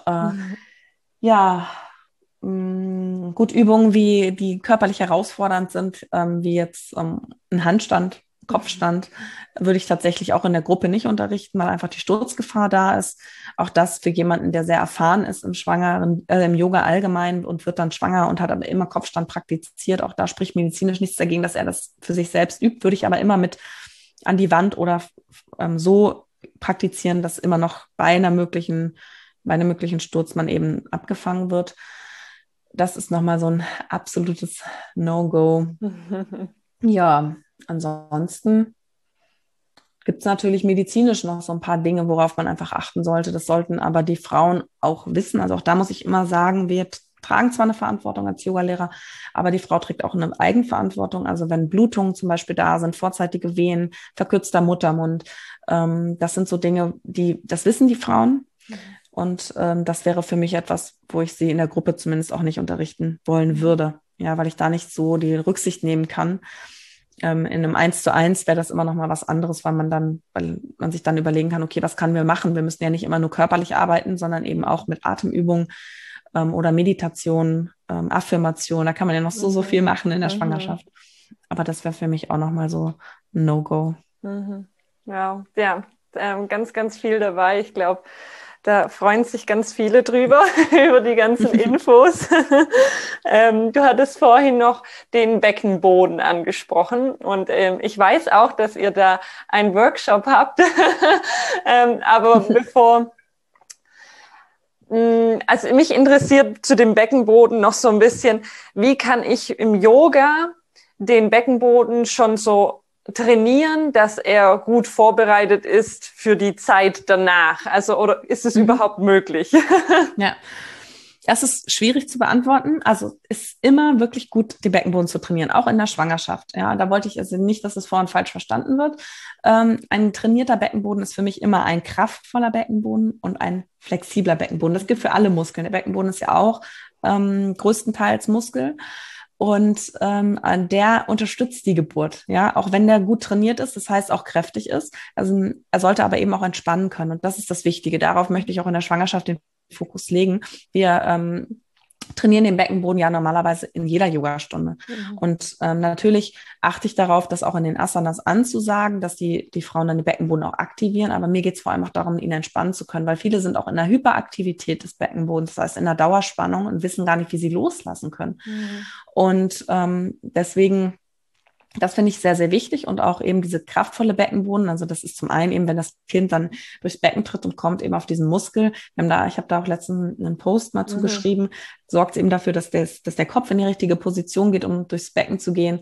Speaker 2: Gut, Übungen, die körperlich herausfordernd sind, wie jetzt ein Handstand, Kopfstand, würde ich tatsächlich auch in der Gruppe nicht unterrichten, weil einfach die Sturzgefahr da ist. Auch das für jemanden, der sehr erfahren ist im Yoga allgemein und wird dann schwanger und hat aber immer Kopfstand praktiziert. Auch da spricht medizinisch nichts dagegen, dass er das für sich selbst übt, würde ich aber immer mit an die Wand oder so praktizieren, dass immer noch bei einem möglichen Sturz man eben abgefangen wird. Das ist nochmal so ein absolutes No-Go. Ja, ansonsten gibt es natürlich medizinisch noch so ein paar Dinge, worauf man einfach achten sollte. Das sollten aber die Frauen auch wissen. Also auch da muss ich immer sagen, wir tragen zwar eine Verantwortung als Yogalehrer, aber die Frau trägt auch eine Eigenverantwortung. Also wenn Blutungen zum Beispiel da sind, vorzeitige Wehen, verkürzter Muttermund, das sind so Dinge, das wissen die Frauen. Und das wäre für mich etwas, wo ich sie in der Gruppe zumindest auch nicht unterrichten wollen würde. Ja, weil ich da nicht so die Rücksicht nehmen kann. In einem 1:1 wäre das immer noch mal was anderes, weil man sich dann überlegen kann, okay, was können wir machen? Wir müssen ja nicht immer nur körperlich arbeiten, sondern eben auch mit Atemübungen oder Meditation, Affirmation. Da kann man ja noch so viel machen in der Schwangerschaft. Aber das wäre für mich auch noch mal so ein No-Go.
Speaker 3: Ja, ganz, ganz viel dabei. Ich glaube, da freuen sich ganz viele drüber, über die ganzen Infos. Du hattest vorhin noch den Beckenboden angesprochen und ich weiß auch, dass ihr da einen Workshop habt. Aber also mich interessiert zu dem Beckenboden noch so ein bisschen, wie kann ich im Yoga den Beckenboden schon so trainieren, dass er gut vorbereitet ist für die Zeit danach? Also, oder ist es überhaupt möglich?
Speaker 2: Ja, das ist schwierig zu beantworten. Also ist immer wirklich gut, den Beckenboden zu trainieren, auch in der Schwangerschaft. Ja, da wollte ich also nicht, dass es vorhin falsch verstanden wird. Ein trainierter Beckenboden ist für mich immer ein kraftvoller Beckenboden und ein flexibler Beckenboden. Das gilt für alle Muskeln. Der Beckenboden ist ja auch größtenteils Muskel. Und der unterstützt die Geburt, ja, auch wenn der gut trainiert ist, das heißt auch kräftig ist. Also er sollte aber eben auch entspannen können. Und das ist das Wichtige. Darauf möchte ich auch in der Schwangerschaft den Fokus legen. Wir trainieren den Beckenboden ja normalerweise in jeder Yogastunde. Und natürlich achte ich darauf, das auch in den Asanas anzusagen, dass die Frauen dann den Beckenboden auch aktivieren. Aber mir geht es vor allem auch darum, ihn entspannen zu können, weil viele sind auch in der Hyperaktivität des Beckenbodens, das heißt in der Dauerspannung und wissen gar nicht, wie sie loslassen können. Und deswegen, das finde ich sehr, sehr wichtig und auch eben diese kraftvolle Beckenboden. Also das ist zum einen eben, wenn das Kind dann durchs Becken tritt und kommt eben auf diesen Muskel. Ich habe da auch letztens einen Post mal zugeschrieben, sorgt eben dafür, dass der Kopf in die richtige Position geht, um durchs Becken zu gehen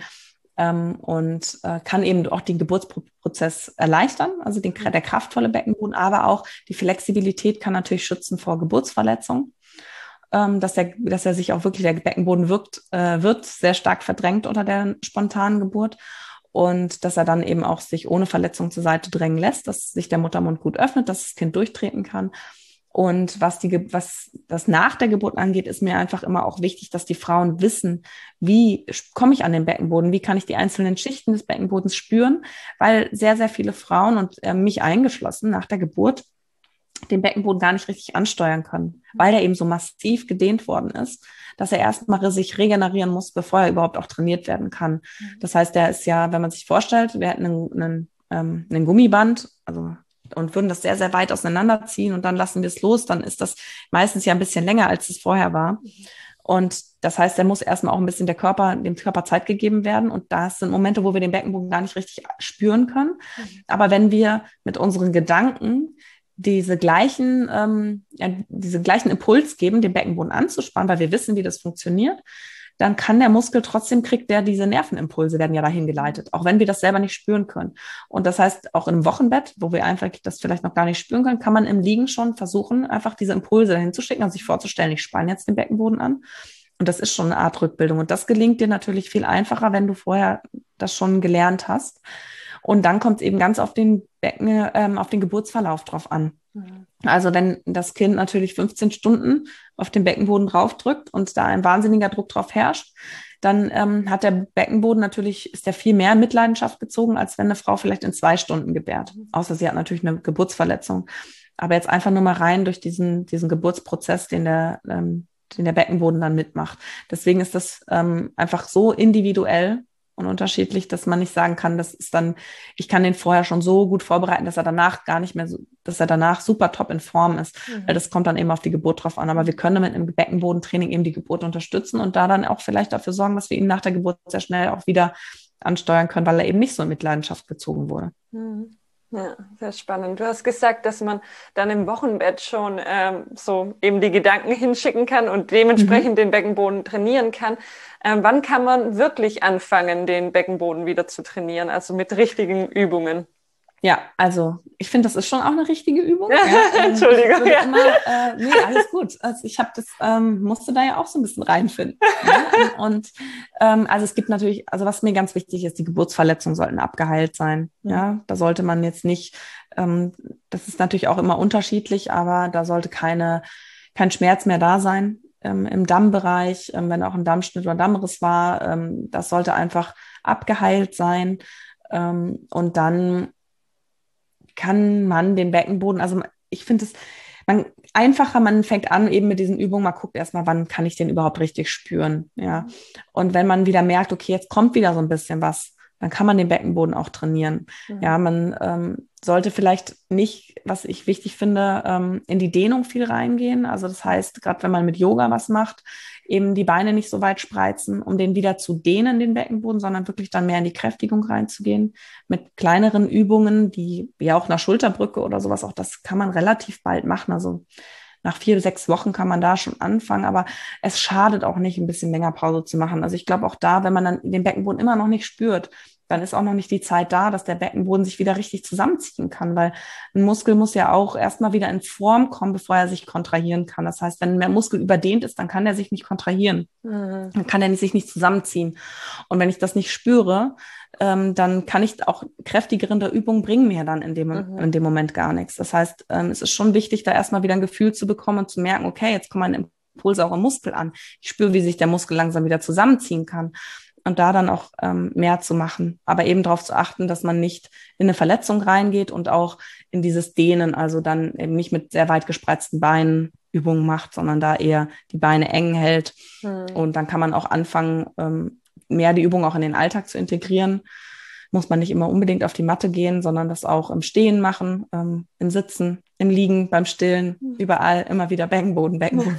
Speaker 2: und kann eben auch den Geburtsprozess erleichtern, also der kraftvolle Beckenboden, aber auch die Flexibilität kann natürlich schützen vor Geburtsverletzungen. Dass er sich auch wirklich, der Beckenboden wird sehr stark verdrängt unter der spontanen Geburt und dass er dann eben auch sich ohne Verletzung zur Seite drängen lässt, dass sich der Muttermund gut öffnet, dass das Kind durchtreten kann. Und was das nach der Geburt angeht, ist mir einfach immer auch wichtig, dass die Frauen wissen, wie komme ich an den Beckenboden, wie kann ich die einzelnen Schichten des Beckenbodens spüren, weil sehr, sehr viele Frauen und mich eingeschlossen nach der Geburt den Beckenboden gar nicht richtig ansteuern können, weil er eben so massiv gedehnt worden ist, dass er erstmal sich regenerieren muss, bevor er überhaupt auch trainiert werden kann. Das heißt, der ist ja, wenn man sich vorstellt, wir hätten einen Gummiband, also und würden das sehr, sehr weit auseinanderziehen und dann lassen wir es los, dann ist das meistens ja ein bisschen länger, als es vorher war. Und das heißt, der muss erstmal auch ein bisschen dem Körper Zeit gegeben werden. Und das sind Momente, wo wir den Beckenboden gar nicht richtig spüren können. Aber wenn wir mit unseren Gedanken diese gleichen Impuls geben, den Beckenboden anzuspannen, weil wir wissen, wie das funktioniert, dann kann der Muskel trotzdem, kriegt der diese Nervenimpulse, werden ja dahin geleitet, auch wenn wir das selber nicht spüren können. Und das heißt, auch im Wochenbett, wo wir einfach das vielleicht noch gar nicht spüren können, kann man im Liegen schon versuchen, einfach diese Impulse dahin zu schicken, also sich vorzustellen, ich spanne jetzt den Beckenboden an. Und das ist schon eine Art Rückbildung. Und das gelingt dir natürlich viel einfacher, wenn du vorher das schon gelernt hast. Und dann kommt es eben ganz auf den Geburtsverlauf drauf an. Also wenn das Kind natürlich 15 Stunden auf den Beckenboden draufdrückt und da ein wahnsinniger Druck drauf herrscht, dann hat der Beckenboden natürlich, ist der viel mehr in Mitleidenschaft gezogen, als wenn eine Frau vielleicht in 2 Stunden gebärt. Außer sie hat natürlich eine Geburtsverletzung. Aber jetzt einfach nur mal rein durch diesen Geburtsprozess, den der Beckenboden dann mitmacht. Deswegen ist das einfach so individuell und unterschiedlich, dass man nicht sagen kann, ich kann den vorher schon so gut vorbereiten, dass er danach gar nicht mehr dass er danach super top in Form ist. Weil das kommt dann eben auf die Geburt drauf an. Aber wir können mit einem Beckenbodentraining eben die Geburt unterstützen und da dann auch vielleicht dafür sorgen, dass wir ihn nach der Geburt sehr schnell auch wieder ansteuern können, weil er eben nicht so in Mitleidenschaft gezogen wurde.
Speaker 3: Ja, sehr spannend. Du hast gesagt, dass man dann im Wochenbett schon so eben die Gedanken hinschicken kann und dementsprechend den Beckenboden trainieren kann. Wann kann man wirklich anfangen, den Beckenboden wieder zu trainieren, also mit richtigen Übungen?
Speaker 2: Ja, also ich finde, das ist schon auch eine richtige Übung. Ja,
Speaker 3: Entschuldigung.
Speaker 2: Nee, alles gut. Also ich habe musste da ja auch so ein bisschen reinfinden. Ja? Und also es gibt natürlich, also was mir ganz wichtig ist, die Geburtsverletzungen sollten abgeheilt sein. Ja, da sollte man jetzt nicht, das ist natürlich auch immer unterschiedlich, aber da sollte kein Schmerz mehr da sein. Im Dammbereich, wenn auch ein Dammschnitt oder Dammriss war, das sollte einfach abgeheilt sein. Und dann kann man den Beckenboden, also ich finde es einfacher, man fängt an eben mit diesen Übungen, man guckt erstmal, wann kann ich den überhaupt richtig spüren, ja. Und wenn man wieder merkt, okay, jetzt kommt wieder so ein bisschen was, dann kann man den Beckenboden auch trainieren. Ja, man sollte vielleicht nicht, was ich wichtig finde, in die Dehnung viel reingehen. Also das heißt, gerade wenn man mit Yoga was macht, eben die Beine nicht so weit spreizen, um den wieder zu dehnen, den Beckenboden, sondern wirklich dann mehr in die Kräftigung reinzugehen. Mit kleineren Übungen, wie auch einer Schulterbrücke oder sowas, auch das kann man relativ bald machen. Also nach 4 bis 6 Wochen kann man da schon anfangen, aber es schadet auch nicht, ein bisschen länger Pause zu machen. Also ich glaube auch da, wenn man dann den Beckenboden immer noch nicht spürt, dann ist auch noch nicht die Zeit da, dass der Beckenboden sich wieder richtig zusammenziehen kann, weil ein Muskel muss ja auch erstmal wieder in Form kommen, bevor er sich kontrahieren kann. Das heißt, wenn der Muskel überdehnt ist, dann kann er sich nicht kontrahieren. Dann kann er sich nicht zusammenziehen. Und wenn ich das nicht spüre, dann kann ich auch kräftigere Übungen bringen mir dann in dem Moment gar nichts. Das heißt, es ist schon wichtig, da erstmal wieder ein Gefühl zu bekommen und zu merken, okay, jetzt kommen meine Impulse auch im Muskel an. Ich spüre, wie sich der Muskel langsam wieder zusammenziehen kann. Und da dann auch mehr zu machen. Aber eben darauf zu achten, dass man nicht in eine Verletzung reingeht und auch in dieses Dehnen, also dann eben nicht mit sehr weit gespreizten Beinen Übungen macht, sondern da eher die Beine eng hält. Und dann kann man auch anfangen, mehr die Übung auch in den Alltag zu integrieren. Muss man nicht immer unbedingt auf die Matte gehen, sondern das auch im Stehen machen, im Sitzen, im Liegen, beim Stillen, überall immer wieder Beckenboden.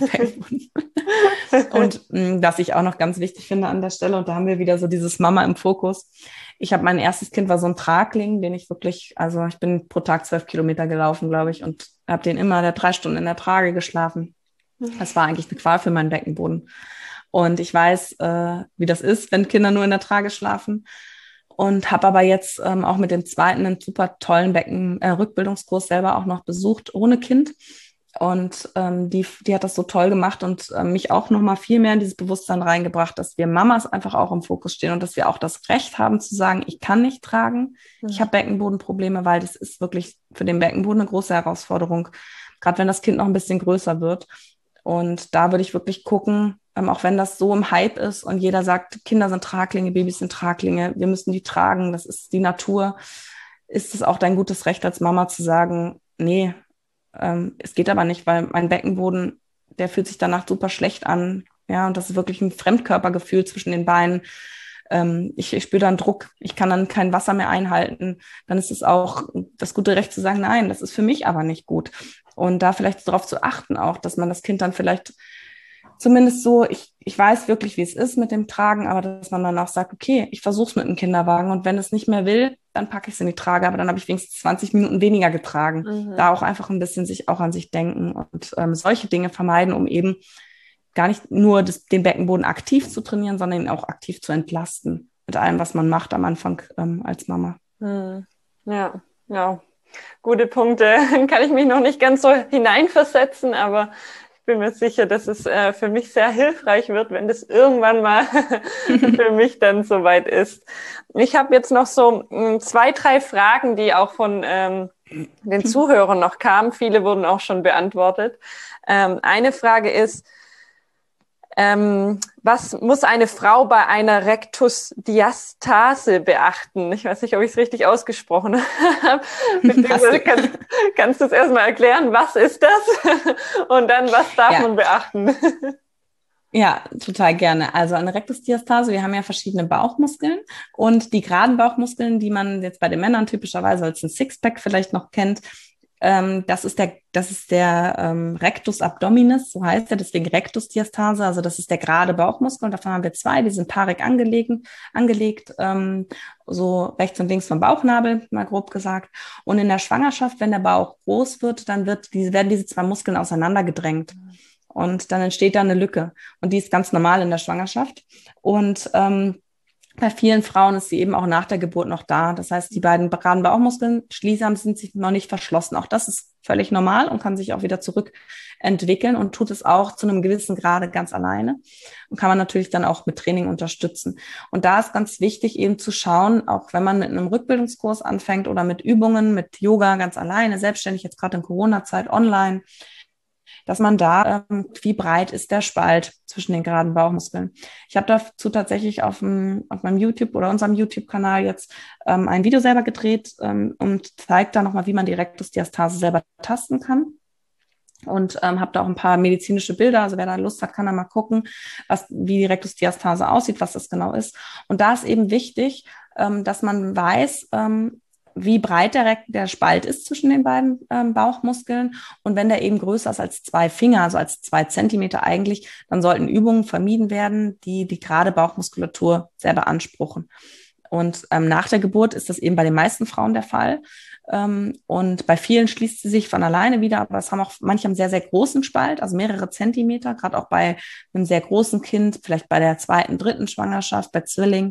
Speaker 2: Und was ich auch noch ganz wichtig finde an der Stelle, und da haben wir wieder so dieses Mama im Fokus. Mein erstes Kind war so ein Tragling, den ich wirklich, also ich bin pro Tag 12 Kilometer gelaufen, glaube ich, und habe den immer, der 3 Stunden in der Trage geschlafen. Das war eigentlich eine Qual für meinen Beckenboden. Und ich weiß, wie das ist, wenn Kinder nur in der Trage schlafen. Und habe aber jetzt auch mit dem zweiten einen super tollen Rückbildungskurs selber auch noch besucht, ohne Kind. Und die hat das so toll gemacht und mich auch noch mal viel mehr in dieses Bewusstsein reingebracht, dass wir Mamas einfach auch im Fokus stehen und dass wir auch das Recht haben zu sagen, ich kann nicht tragen, ich habe Beckenbodenprobleme, weil das ist wirklich für den Beckenboden eine große Herausforderung, gerade wenn das Kind noch ein bisschen größer wird. Und da würde ich wirklich gucken, auch wenn das so im Hype ist und jeder sagt, Kinder sind Traglinge, Babys sind Traglinge, wir müssen die tragen, das ist die Natur, ist es auch dein gutes Recht als Mama zu sagen, nee, es geht aber nicht, weil mein Beckenboden, der fühlt sich danach super schlecht an. Ja, und das ist wirklich ein Fremdkörpergefühl zwischen den Beinen. Ich spüre dann Druck, ich kann dann kein Wasser mehr einhalten. Dann ist es auch das gute Recht zu sagen, nein, das ist für mich aber nicht gut. Und da vielleicht darauf zu achten auch, dass man das Kind dann vielleicht zumindest so, ich weiß wirklich, wie es ist mit dem Tragen, aber dass man dann auch sagt, okay, ich versuche es mit dem Kinderwagen und wenn es nicht mehr will, dann packe ich es in die Trage, aber dann habe ich wenigstens 20 Minuten weniger getragen. Da auch einfach ein bisschen sich auch an sich denken und solche Dinge vermeiden, um eben gar nicht nur den Beckenboden aktiv zu trainieren, sondern ihn auch aktiv zu entlasten mit allem, was man macht am Anfang als Mama.
Speaker 3: Ja, ja. Gute Punkte. Kann ich mich noch nicht ganz so hineinversetzen, aber ich bin mir sicher, dass es für mich sehr hilfreich wird, wenn das irgendwann mal für mich dann soweit ist. Ich habe jetzt noch so 2, 3 Fragen, die auch von den Zuhörern noch kamen. Viele wurden auch schon beantwortet. Eine Frage ist, was muss eine Frau bei einer Rektusdiastase beachten? Ich weiß nicht, ob ich es richtig ausgesprochen habe. Beziehungsweise kannst du es erstmal erklären, was ist das? Und dann, was darf man beachten?
Speaker 2: Ja, total gerne. Also eine Rektusdiastase, wir haben ja verschiedene Bauchmuskeln und die geraden Bauchmuskeln, die man jetzt bei den Männern typischerweise als ein Sixpack vielleicht noch kennt, das ist der Rectus abdominis, so heißt er, deswegen Rektusdiastase, also das ist der gerade Bauchmuskel und davon haben wir 2, die sind paarig angelegt, so rechts und links vom Bauchnabel, mal grob gesagt. Und in der Schwangerschaft, wenn der Bauch groß wird, dann werden diese 2 Muskeln auseinandergedrängt. Und dann entsteht da eine Lücke. Und die ist ganz normal in der Schwangerschaft. Und bei vielen Frauen ist sie eben auch nach der Geburt noch da. Das heißt, die beiden geraden Bauchmuskeln, Schließarm, sind sich noch nicht verschlossen. Auch das ist völlig normal und kann sich auch wieder zurückentwickeln und tut es auch zu einem gewissen Grade ganz alleine. Und kann man natürlich dann auch mit Training unterstützen. Und da ist ganz wichtig eben zu schauen, auch wenn man mit einem Rückbildungskurs anfängt oder mit Übungen, mit Yoga ganz alleine, selbstständig, jetzt gerade in Corona-Zeit online, dass man da, wie breit ist der Spalt zwischen den geraden Bauchmuskeln. Ich habe dazu tatsächlich auf meinem YouTube oder unserem YouTube-Kanal jetzt ein Video selber gedreht und zeigt da nochmal, wie man die Rektusdiastase selber tasten kann. Und habe da auch ein paar medizinische Bilder, also wer da Lust hat, kann da mal gucken, wie die Rektusdiastase aussieht, was das genau ist. Und da ist eben wichtig, dass man weiß, wie breit der Spalt ist zwischen den beiden Bauchmuskeln. Und wenn der eben größer ist als 2 Finger, also als 2 Zentimeter eigentlich, dann sollten Übungen vermieden werden, die gerade Bauchmuskulatur sehr beanspruchen. Und nach der Geburt ist das eben bei den meisten Frauen der Fall. Und bei vielen schließt sie sich von alleine wieder, aber manche haben sehr, sehr großen Spalt, also mehrere Zentimeter, gerade auch bei einem sehr großen Kind, vielleicht bei der 2., 3. Schwangerschaft, bei Zwillingen.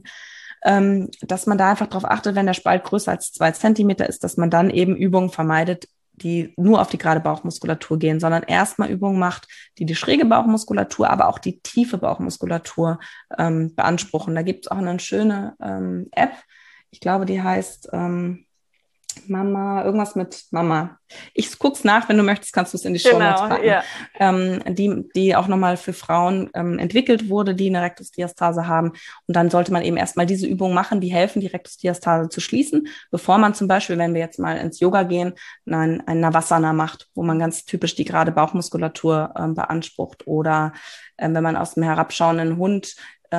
Speaker 2: Dass man da einfach darauf achtet, wenn der Spalt größer als 2 Zentimeter ist, dass man dann eben Übungen vermeidet, die nur auf die gerade Bauchmuskulatur gehen, sondern erstmal Übungen macht, die schräge Bauchmuskulatur, aber auch die tiefe Bauchmuskulatur beanspruchen. Da gibt es auch eine schöne App, ich glaube, die heißt Mama, irgendwas mit Mama. Ich guck's nach, wenn du möchtest, kannst du es in die Shownotes packen. Ja. Die auch nochmal für Frauen entwickelt wurde, die eine Rektusdiastase haben. Und dann sollte man eben erstmal diese Übungen machen, die helfen, die Rektusdiastase zu schließen, bevor man zum Beispiel, wenn wir jetzt mal ins Yoga gehen, ein Navasana macht, wo man ganz typisch die gerade Bauchmuskulatur beansprucht. Oder wenn man aus dem herabschauenden Hund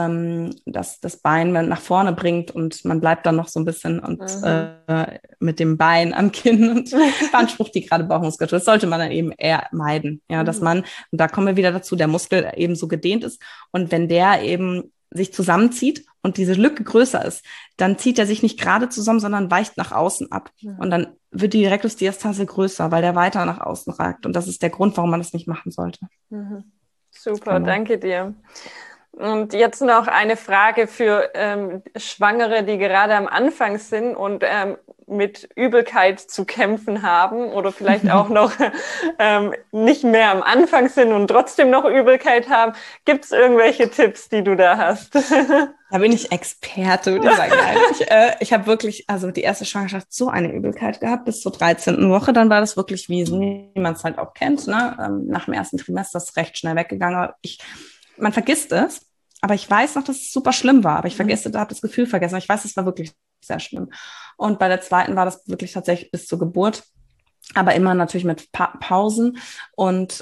Speaker 2: das Bein nach vorne bringt und man bleibt dann noch so ein bisschen und mit dem Bein am Kinn und beansprucht die gerade Bauchmuskulatur. Das sollte man dann eben eher meiden. Ja, dass man, und da kommen wir wieder dazu, der Muskel eben so gedehnt ist und wenn der eben sich zusammenzieht und diese Lücke größer ist, dann zieht er sich nicht gerade zusammen, sondern weicht nach außen ab. Und dann wird die Rektusdiastase größer, weil der weiter nach außen ragt. Und das ist der Grund, warum man das nicht machen sollte.
Speaker 3: Super, genau. Danke dir. Und jetzt noch eine Frage für Schwangere, die gerade am Anfang sind und mit Übelkeit zu kämpfen haben oder vielleicht auch noch nicht mehr am Anfang sind und trotzdem noch Übelkeit haben. Gibt es irgendwelche Tipps, die du da hast?
Speaker 2: Da bin ich Experte, würde ich sagen. Ich habe wirklich, also die erste Schwangerschaft so eine Übelkeit gehabt, bis zur 13. Woche. Dann war das wirklich wie man es halt auch kennt. Ne? Nach dem ersten Trimester ist es recht schnell weggegangen. Aber man vergisst es, aber ich weiß noch, dass es super schlimm war. Aber ich habe das Gefühl vergessen. Aber ich weiß, es war wirklich sehr schlimm. Und bei der 2. war das wirklich tatsächlich bis zur Geburt. aber immer natürlich mit Pausen. Und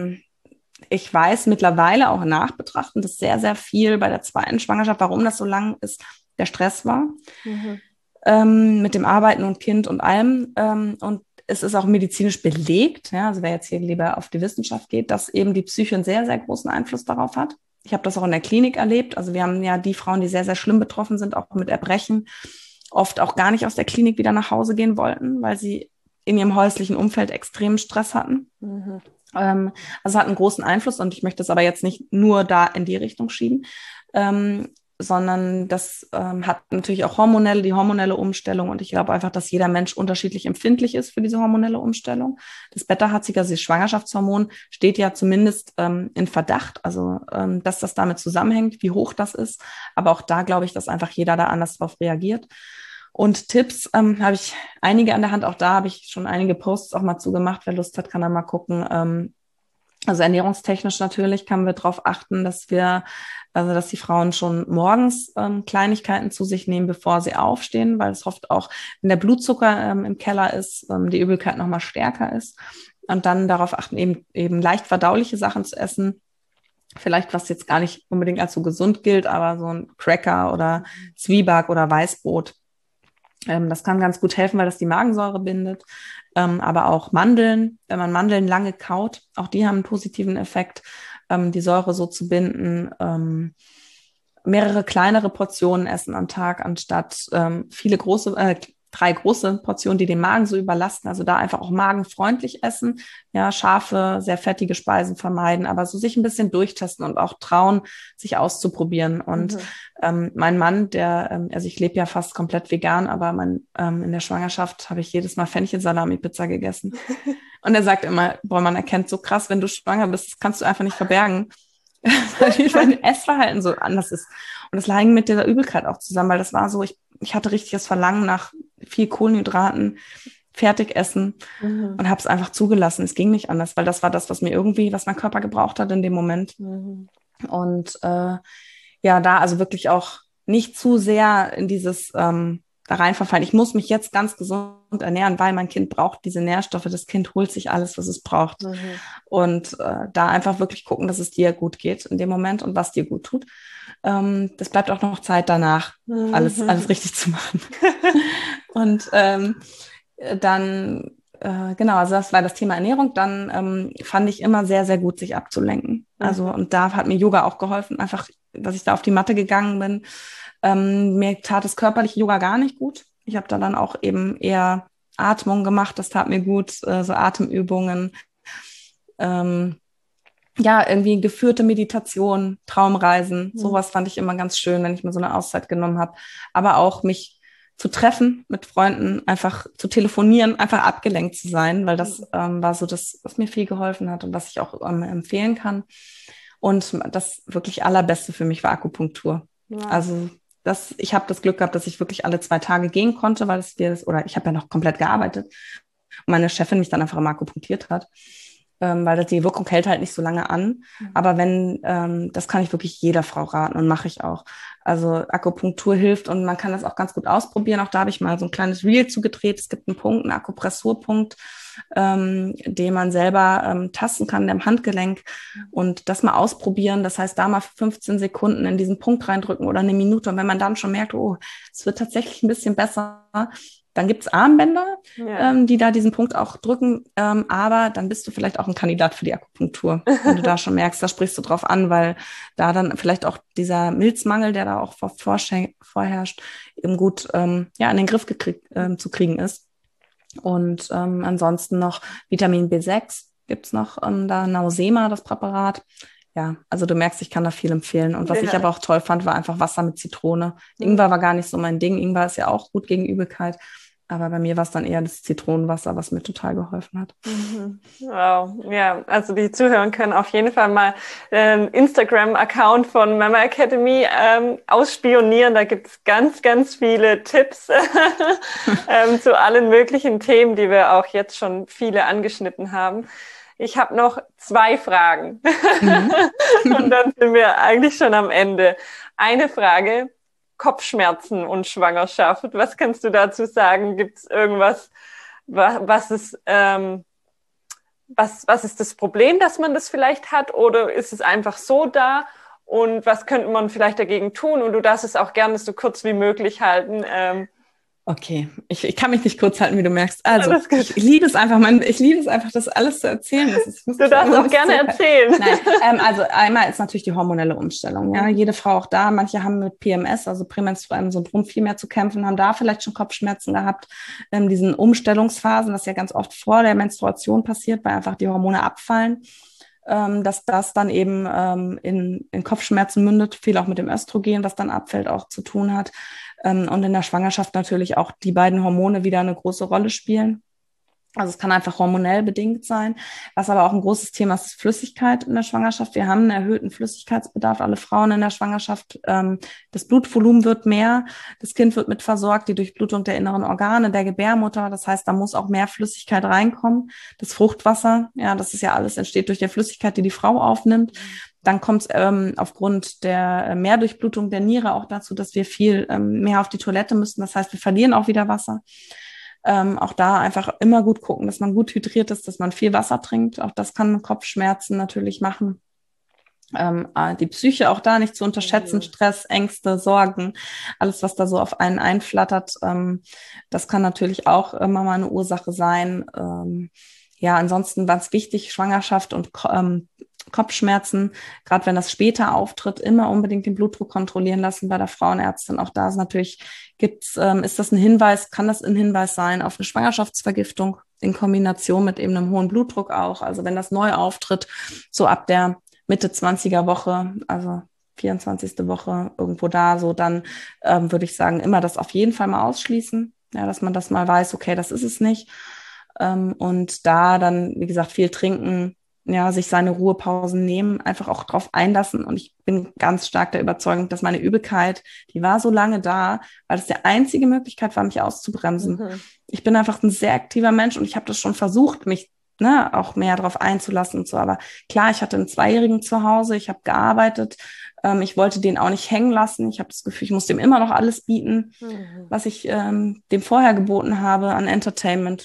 Speaker 2: ich weiß mittlerweile auch nachbetrachtend, dass sehr, sehr viel bei der zweiten Schwangerschaft, warum das so lang ist, der Stress war. Mit dem Arbeiten und Kind und allem. Und es ist auch medizinisch belegt, ja, also wer jetzt hier lieber auf die Wissenschaft geht, dass eben die Psyche einen sehr, sehr großen Einfluss darauf hat. Ich habe das auch in der Klinik erlebt. Also wir haben ja die Frauen, die sehr, sehr schlimm betroffen sind, auch mit Erbrechen, oft auch gar nicht aus der Klinik wieder nach Hause gehen wollten, weil sie in ihrem häuslichen Umfeld extremen Stress hatten. Also hat einen großen Einfluss und ich möchte es aber jetzt nicht nur da in die Richtung schieben, sondern das hat natürlich auch die hormonelle Umstellung und ich glaube einfach, dass jeder Mensch unterschiedlich empfindlich ist für diese hormonelle Umstellung. Das Beta-HCG, also das Schwangerschaftshormon, steht ja zumindest in Verdacht, also dass das damit zusammenhängt, wie hoch das ist. Aber auch da glaube ich, dass einfach jeder da anders drauf reagiert. Und Tipps habe ich einige an der Hand, auch da habe ich schon einige Posts auch mal zugemacht. Wer Lust hat, kann da mal gucken. Also ernährungstechnisch natürlich können wir darauf achten, dass die Frauen schon morgens Kleinigkeiten zu sich nehmen, bevor sie aufstehen, weil es oft auch, wenn der Blutzucker im Keller ist, die Übelkeit nochmal stärker ist. Und dann darauf achten, eben leicht verdauliche Sachen zu essen. Vielleicht, was jetzt gar nicht unbedingt als so gesund gilt, aber so ein Cracker oder Zwieback oder Weißbrot. Das kann ganz gut helfen, weil das die Magensäure bindet. Aber auch Mandeln, wenn man Mandeln lange kaut, auch die haben einen positiven Effekt, die Säure so zu binden. Mehrere kleinere Portionen essen am Tag, anstatt viele große, 3 große Portionen, die den Magen so überlasten. Also da einfach auch magenfreundlich essen, ja, scharfe, sehr fettige Speisen vermeiden, aber so sich ein bisschen durchtesten und auch trauen, sich auszuprobieren. Und mein Mann, also ich lebe ja fast komplett vegan, aber in der Schwangerschaft habe ich jedes Mal Fenchelsalami-Pizza gegessen. Und er sagt immer, boah, man erkennt so krass, wenn du schwanger bist, das kannst du einfach nicht verbergen, weil mein Essverhalten so anders ist. Und das lag mit dieser Übelkeit auch zusammen, weil das war so, ich hatte richtiges Verlangen nach viel Kohlenhydraten, Fertigessen und habe es einfach zugelassen. Es ging nicht anders, weil das war das, was mein Körper gebraucht hat in dem Moment. Und da also wirklich auch nicht zu sehr in dieses da reinverfallen. Ich muss mich jetzt ganz gesund ernähren, weil mein Kind braucht diese Nährstoffe. Das Kind holt sich alles, was es braucht. Und da einfach wirklich gucken, dass es dir gut geht in dem Moment und was dir gut tut. Das bleibt auch noch Zeit danach, alles richtig zu machen. Und dann, also das war das Thema Ernährung. Dann fand ich immer sehr, sehr gut, sich abzulenken. Also, und da hat mir Yoga auch geholfen, einfach, dass ich da auf die Matte gegangen bin. Mir tat das körperliche Yoga gar nicht gut. Ich habe da dann auch eben eher Atmung gemacht, das tat mir gut, so Atemübungen. Irgendwie geführte Meditation, Traumreisen, sowas fand ich immer ganz schön, wenn ich mir so eine Auszeit genommen habe. Aber auch mich zu treffen mit Freunden, einfach zu telefonieren, einfach abgelenkt zu sein, weil das war so das, was mir viel geholfen hat und was ich auch empfehlen kann. Und das wirklich Allerbeste für mich war Akupunktur. Ja. Also ich habe das Glück gehabt, dass ich wirklich alle 2 Tage gehen konnte, weil ich habe ja noch komplett gearbeitet und meine Chefin mich dann einfach immer akupunktiert hat. Weil die Wirkung hält halt nicht so lange an. Aber das kann ich wirklich jeder Frau raten und mache ich auch. Also Akupunktur hilft und man kann das auch ganz gut ausprobieren. Auch da habe ich mal so ein kleines Reel zugedreht. Es gibt einen Punkt, einen Akupressurpunkt, den man selber tasten kann im Handgelenk und das mal ausprobieren. Das heißt, da mal 15 Sekunden in diesen Punkt reindrücken oder eine Minute. Und wenn man dann schon merkt, oh, es wird tatsächlich ein bisschen besser, dann gibt's Armbänder, die da diesen Punkt auch drücken, aber dann bist du vielleicht auch ein Kandidat für die Akupunktur, wenn du da schon merkst, da sprichst du drauf an, weil da dann vielleicht auch dieser Milzmangel, der da auch vorherrscht, eben gut in den Griff zu kriegen ist. Und ansonsten noch Vitamin B6 gibt's noch da Nausema, das Präparat. Ja, also du merkst, ich kann da viel empfehlen. Und was ich aber auch toll fand, war einfach Wasser mit Zitrone. Ingwer war gar nicht so mein Ding. Ingwer ist ja auch gut gegen Übelkeit. Aber bei mir war es dann eher das Zitronenwasser, was mir total geholfen hat.
Speaker 3: Wow, ja, also die Zuhörer können auf jeden Fall mal den Instagram-Account von Mama Academy ausspionieren. Da gibt's ganz, ganz viele Tipps zu allen möglichen Themen, die wir auch jetzt schon viele angeschnitten haben. Ich habe noch 2 Fragen und dann sind wir eigentlich schon am Ende. Eine Frage: Kopfschmerzen und Schwangerschaft. Was kannst du dazu sagen? Gibt es irgendwas, was ist das Problem, dass man das vielleicht hat, oder ist es einfach so da und was könnte man vielleicht dagegen tun? Und du darfst es auch gerne so kurz wie möglich halten.
Speaker 2: Okay, ich kann mich nicht kurz halten, wie du merkst. Also, ich liebe es einfach, das alles zu erzählen.
Speaker 3: Du darfst auch gerne erzählen.
Speaker 2: Nein, also einmal ist natürlich die hormonelle Umstellung. Ja, jede Frau auch da. Manche haben mit PMS, also prämenstruellem Syndrom, viel mehr zu kämpfen, haben da vielleicht schon Kopfschmerzen gehabt. Diesen Umstellungsphasen, das ja ganz oft vor der Menstruation passiert, weil einfach die Hormone abfallen. Dass das dann eben in Kopfschmerzen mündet, viel auch mit dem Östrogen, was dann abfällt, auch zu tun hat. Und in der Schwangerschaft natürlich auch die beiden Hormone wieder eine große Rolle spielen. Also es kann einfach hormonell bedingt sein. Was aber auch ein großes Thema ist, ist Flüssigkeit in der Schwangerschaft. Wir haben einen erhöhten Flüssigkeitsbedarf, alle Frauen in der Schwangerschaft. Das Blutvolumen wird mehr, das Kind wird mit versorgt, die Durchblutung der inneren Organe, der Gebärmutter. Das heißt, da muss auch mehr Flüssigkeit reinkommen. Das Fruchtwasser, ja, das ist ja alles, entsteht durch die Flüssigkeit, die die Frau aufnimmt. Dann kommt es aufgrund der Mehrdurchblutung der Niere auch dazu, dass wir viel mehr auf die Toilette müssen. Das heißt, wir verlieren auch wieder Wasser. Auch da einfach immer gut gucken, dass man gut hydriert ist, dass man viel Wasser trinkt. Auch das kann Kopfschmerzen natürlich machen. Die Psyche auch da nicht zu unterschätzen, Stress, Ängste, Sorgen, alles, was da so auf einen einflattert, das kann natürlich auch immer mal eine Ursache sein. Ja, ansonsten war es wichtig, Schwangerschaft und Kopfschmerzen, gerade wenn das später auftritt, immer unbedingt den Blutdruck kontrollieren lassen bei der Frauenärztin. Auch da ist natürlich, ist das ein Hinweis, kann das ein Hinweis sein auf eine Schwangerschaftsvergiftung in Kombination mit eben einem hohen Blutdruck auch. Also wenn das neu auftritt, so ab der Mitte 20er Woche, also 24. Woche, irgendwo da, so dann würde ich sagen, immer das auf jeden Fall mal ausschließen, ja, dass man das mal weiß, okay, das ist es nicht. Und da dann, wie gesagt, viel trinken, ja, sich seine Ruhepausen nehmen, einfach auch drauf einlassen. Und ich bin ganz stark der Überzeugung, dass meine Übelkeit, die war so lange da, weil das die einzige Möglichkeit war, mich auszubremsen. Mhm. Ich bin einfach ein sehr aktiver Mensch und ich habe das schon versucht, mich auch mehr darauf einzulassen und so. Aber klar, ich hatte einen 2-Jährigen zu Hause, ich habe gearbeitet, ich wollte den auch nicht hängen lassen. Ich habe das Gefühl, ich muss dem immer noch alles bieten, was ich dem vorher geboten habe an Entertainment.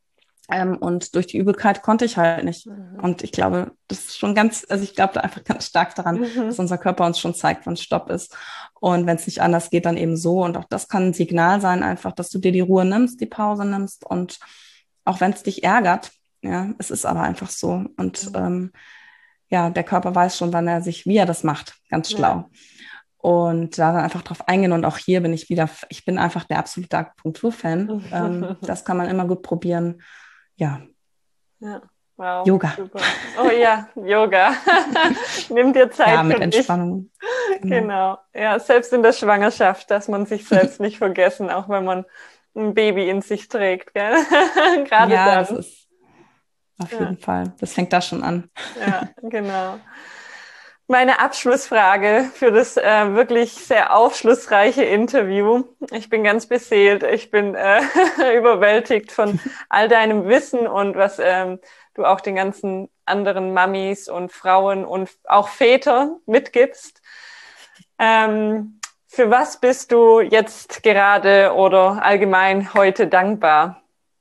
Speaker 2: Und durch die Übelkeit konnte ich halt nicht. Und ich glaube, das ist schon ich glaube da einfach ganz stark daran, dass unser Körper uns schon zeigt, wann Stopp ist. Und wenn es nicht anders geht, dann eben so. Und auch das kann ein Signal sein, einfach, dass du dir die Ruhe nimmst, die Pause nimmst. Und auch wenn es dich ärgert, ja, es ist aber einfach so. Und ja, der Körper weiß schon, wie er das macht. Ganz schlau. Ja. Und da dann einfach drauf eingehen. Und auch hier ich bin einfach der absolute Akupunktur-Fan. Das kann man immer gut probieren. Ja.
Speaker 3: Wow.
Speaker 2: Yoga.
Speaker 3: Super. Oh ja, Yoga. Nimm dir Zeit.
Speaker 2: Ja, mit Entspannung.
Speaker 3: Genau. Ja, selbst in der Schwangerschaft, dass man sich selbst nicht vergessen, auch wenn man ein Baby in sich trägt. Gell? Gerade
Speaker 2: ja,
Speaker 3: dann.
Speaker 2: Das ist auf jeden Fall. Das fängt da schon an.
Speaker 3: Ja, genau. Meine Abschlussfrage für das wirklich sehr aufschlussreiche Interview. Ich bin ganz beseelt. Ich bin überwältigt von all deinem Wissen und was du auch den ganzen anderen Mamis und Frauen und auch Väter mitgibst. Für was bist du jetzt gerade oder allgemein heute dankbar?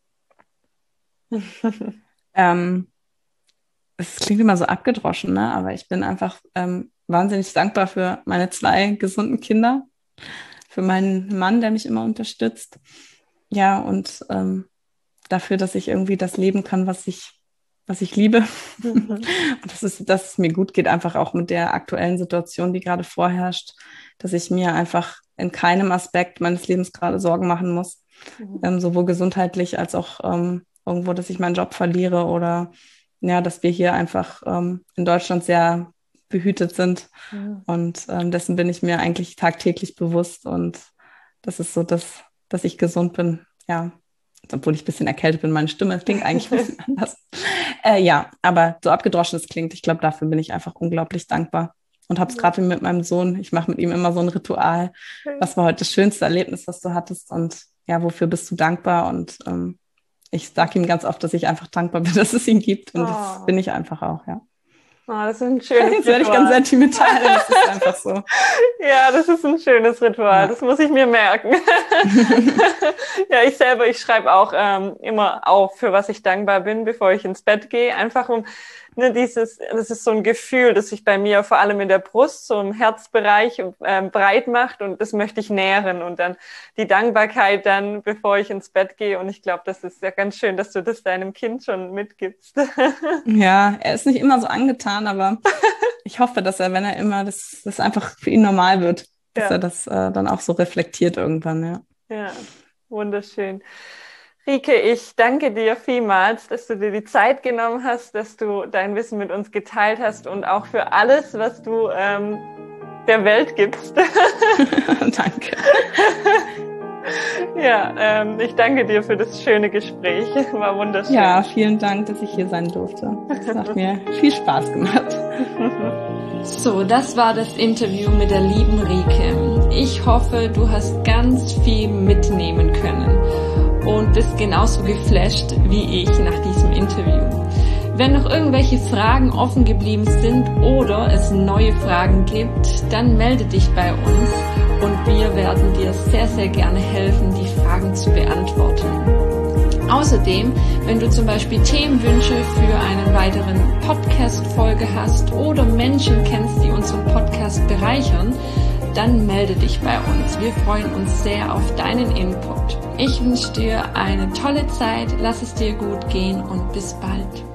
Speaker 2: Es klingt immer so abgedroschen, ne? Aber ich bin einfach wahnsinnig dankbar für meine 2 gesunden Kinder, für meinen Mann, der mich immer unterstützt. Ja, und dafür, dass ich irgendwie das leben kann, was ich liebe. Und dass es mir gut geht, einfach auch mit der aktuellen Situation, die gerade vorherrscht, dass ich mir einfach in keinem Aspekt meines Lebens gerade Sorgen machen muss, sowohl gesundheitlich als auch irgendwo, dass ich meinen Job verliere oder ja, dass wir hier einfach in Deutschland sehr behütet sind. Und dessen bin ich mir eigentlich tagtäglich bewusst. Und das ist so, dass ich gesund bin. Ja, obwohl ich ein bisschen erkältet bin, meine Stimme klingt eigentlich ein bisschen anders. Ja, aber so abgedroschen es klingt, ich glaube, dafür bin ich einfach unglaublich dankbar. Und habe es gerade mit meinem Sohn, ich mache mit ihm immer so ein Ritual. Was war heute das schönste Erlebnis, was du hattest? Und ja, wofür bist du dankbar? Und ich sage ihm ganz oft, dass ich einfach dankbar bin, dass es ihn gibt. Und das bin ich einfach auch, ja.
Speaker 3: Das ist ein schönes Ritual.
Speaker 2: Jetzt werde ich ganz sentimental, das ist einfach so.
Speaker 3: Ja, das ist ein schönes Ritual, das muss ich mir merken. Ja, ich schreibe auch immer auf, für was ich dankbar bin, bevor ich ins Bett gehe. Einfach um, das ist so ein Gefühl, das sich bei mir vor allem in der Brust, so im Herzbereich breit macht und das möchte ich nähren und dann die Dankbarkeit dann, bevor ich ins Bett gehe. Und ich glaube, das ist ja ganz schön, dass du das deinem Kind schon mitgibst.
Speaker 2: Ja, er ist nicht immer so angetan, aber ich hoffe, dass er, wenn er immer, das einfach für ihn normal wird, dass er das dann auch so reflektiert irgendwann, ja.
Speaker 3: Ja, wunderschön. Rike, ich danke dir vielmals, dass du dir die Zeit genommen hast, dass du dein Wissen mit uns geteilt hast und auch für alles, was du der Welt gibst.
Speaker 2: Danke.
Speaker 3: Ja, ich danke dir für das schöne Gespräch. War wunderschön.
Speaker 2: Ja, vielen Dank, dass ich hier sein durfte. Es hat mir viel Spaß gemacht.
Speaker 1: So, das war das Interview mit der lieben Rike. Ich hoffe, du hast ganz viel mitnehmen können und bist genauso geflasht wie ich nach diesem Interview. Wenn noch irgendwelche Fragen offen geblieben sind oder es neue Fragen gibt, dann melde dich bei uns und wir werden dir sehr, sehr gerne helfen, die Fragen zu beantworten. Außerdem, wenn du zum Beispiel Themenwünsche für einen weiteren Podcast-Folge hast oder Menschen kennst, die unseren Podcast bereichern, dann melde dich bei uns. Wir freuen uns sehr auf deinen Input. Ich wünsche dir eine tolle Zeit, lass es dir gut gehen und bis bald.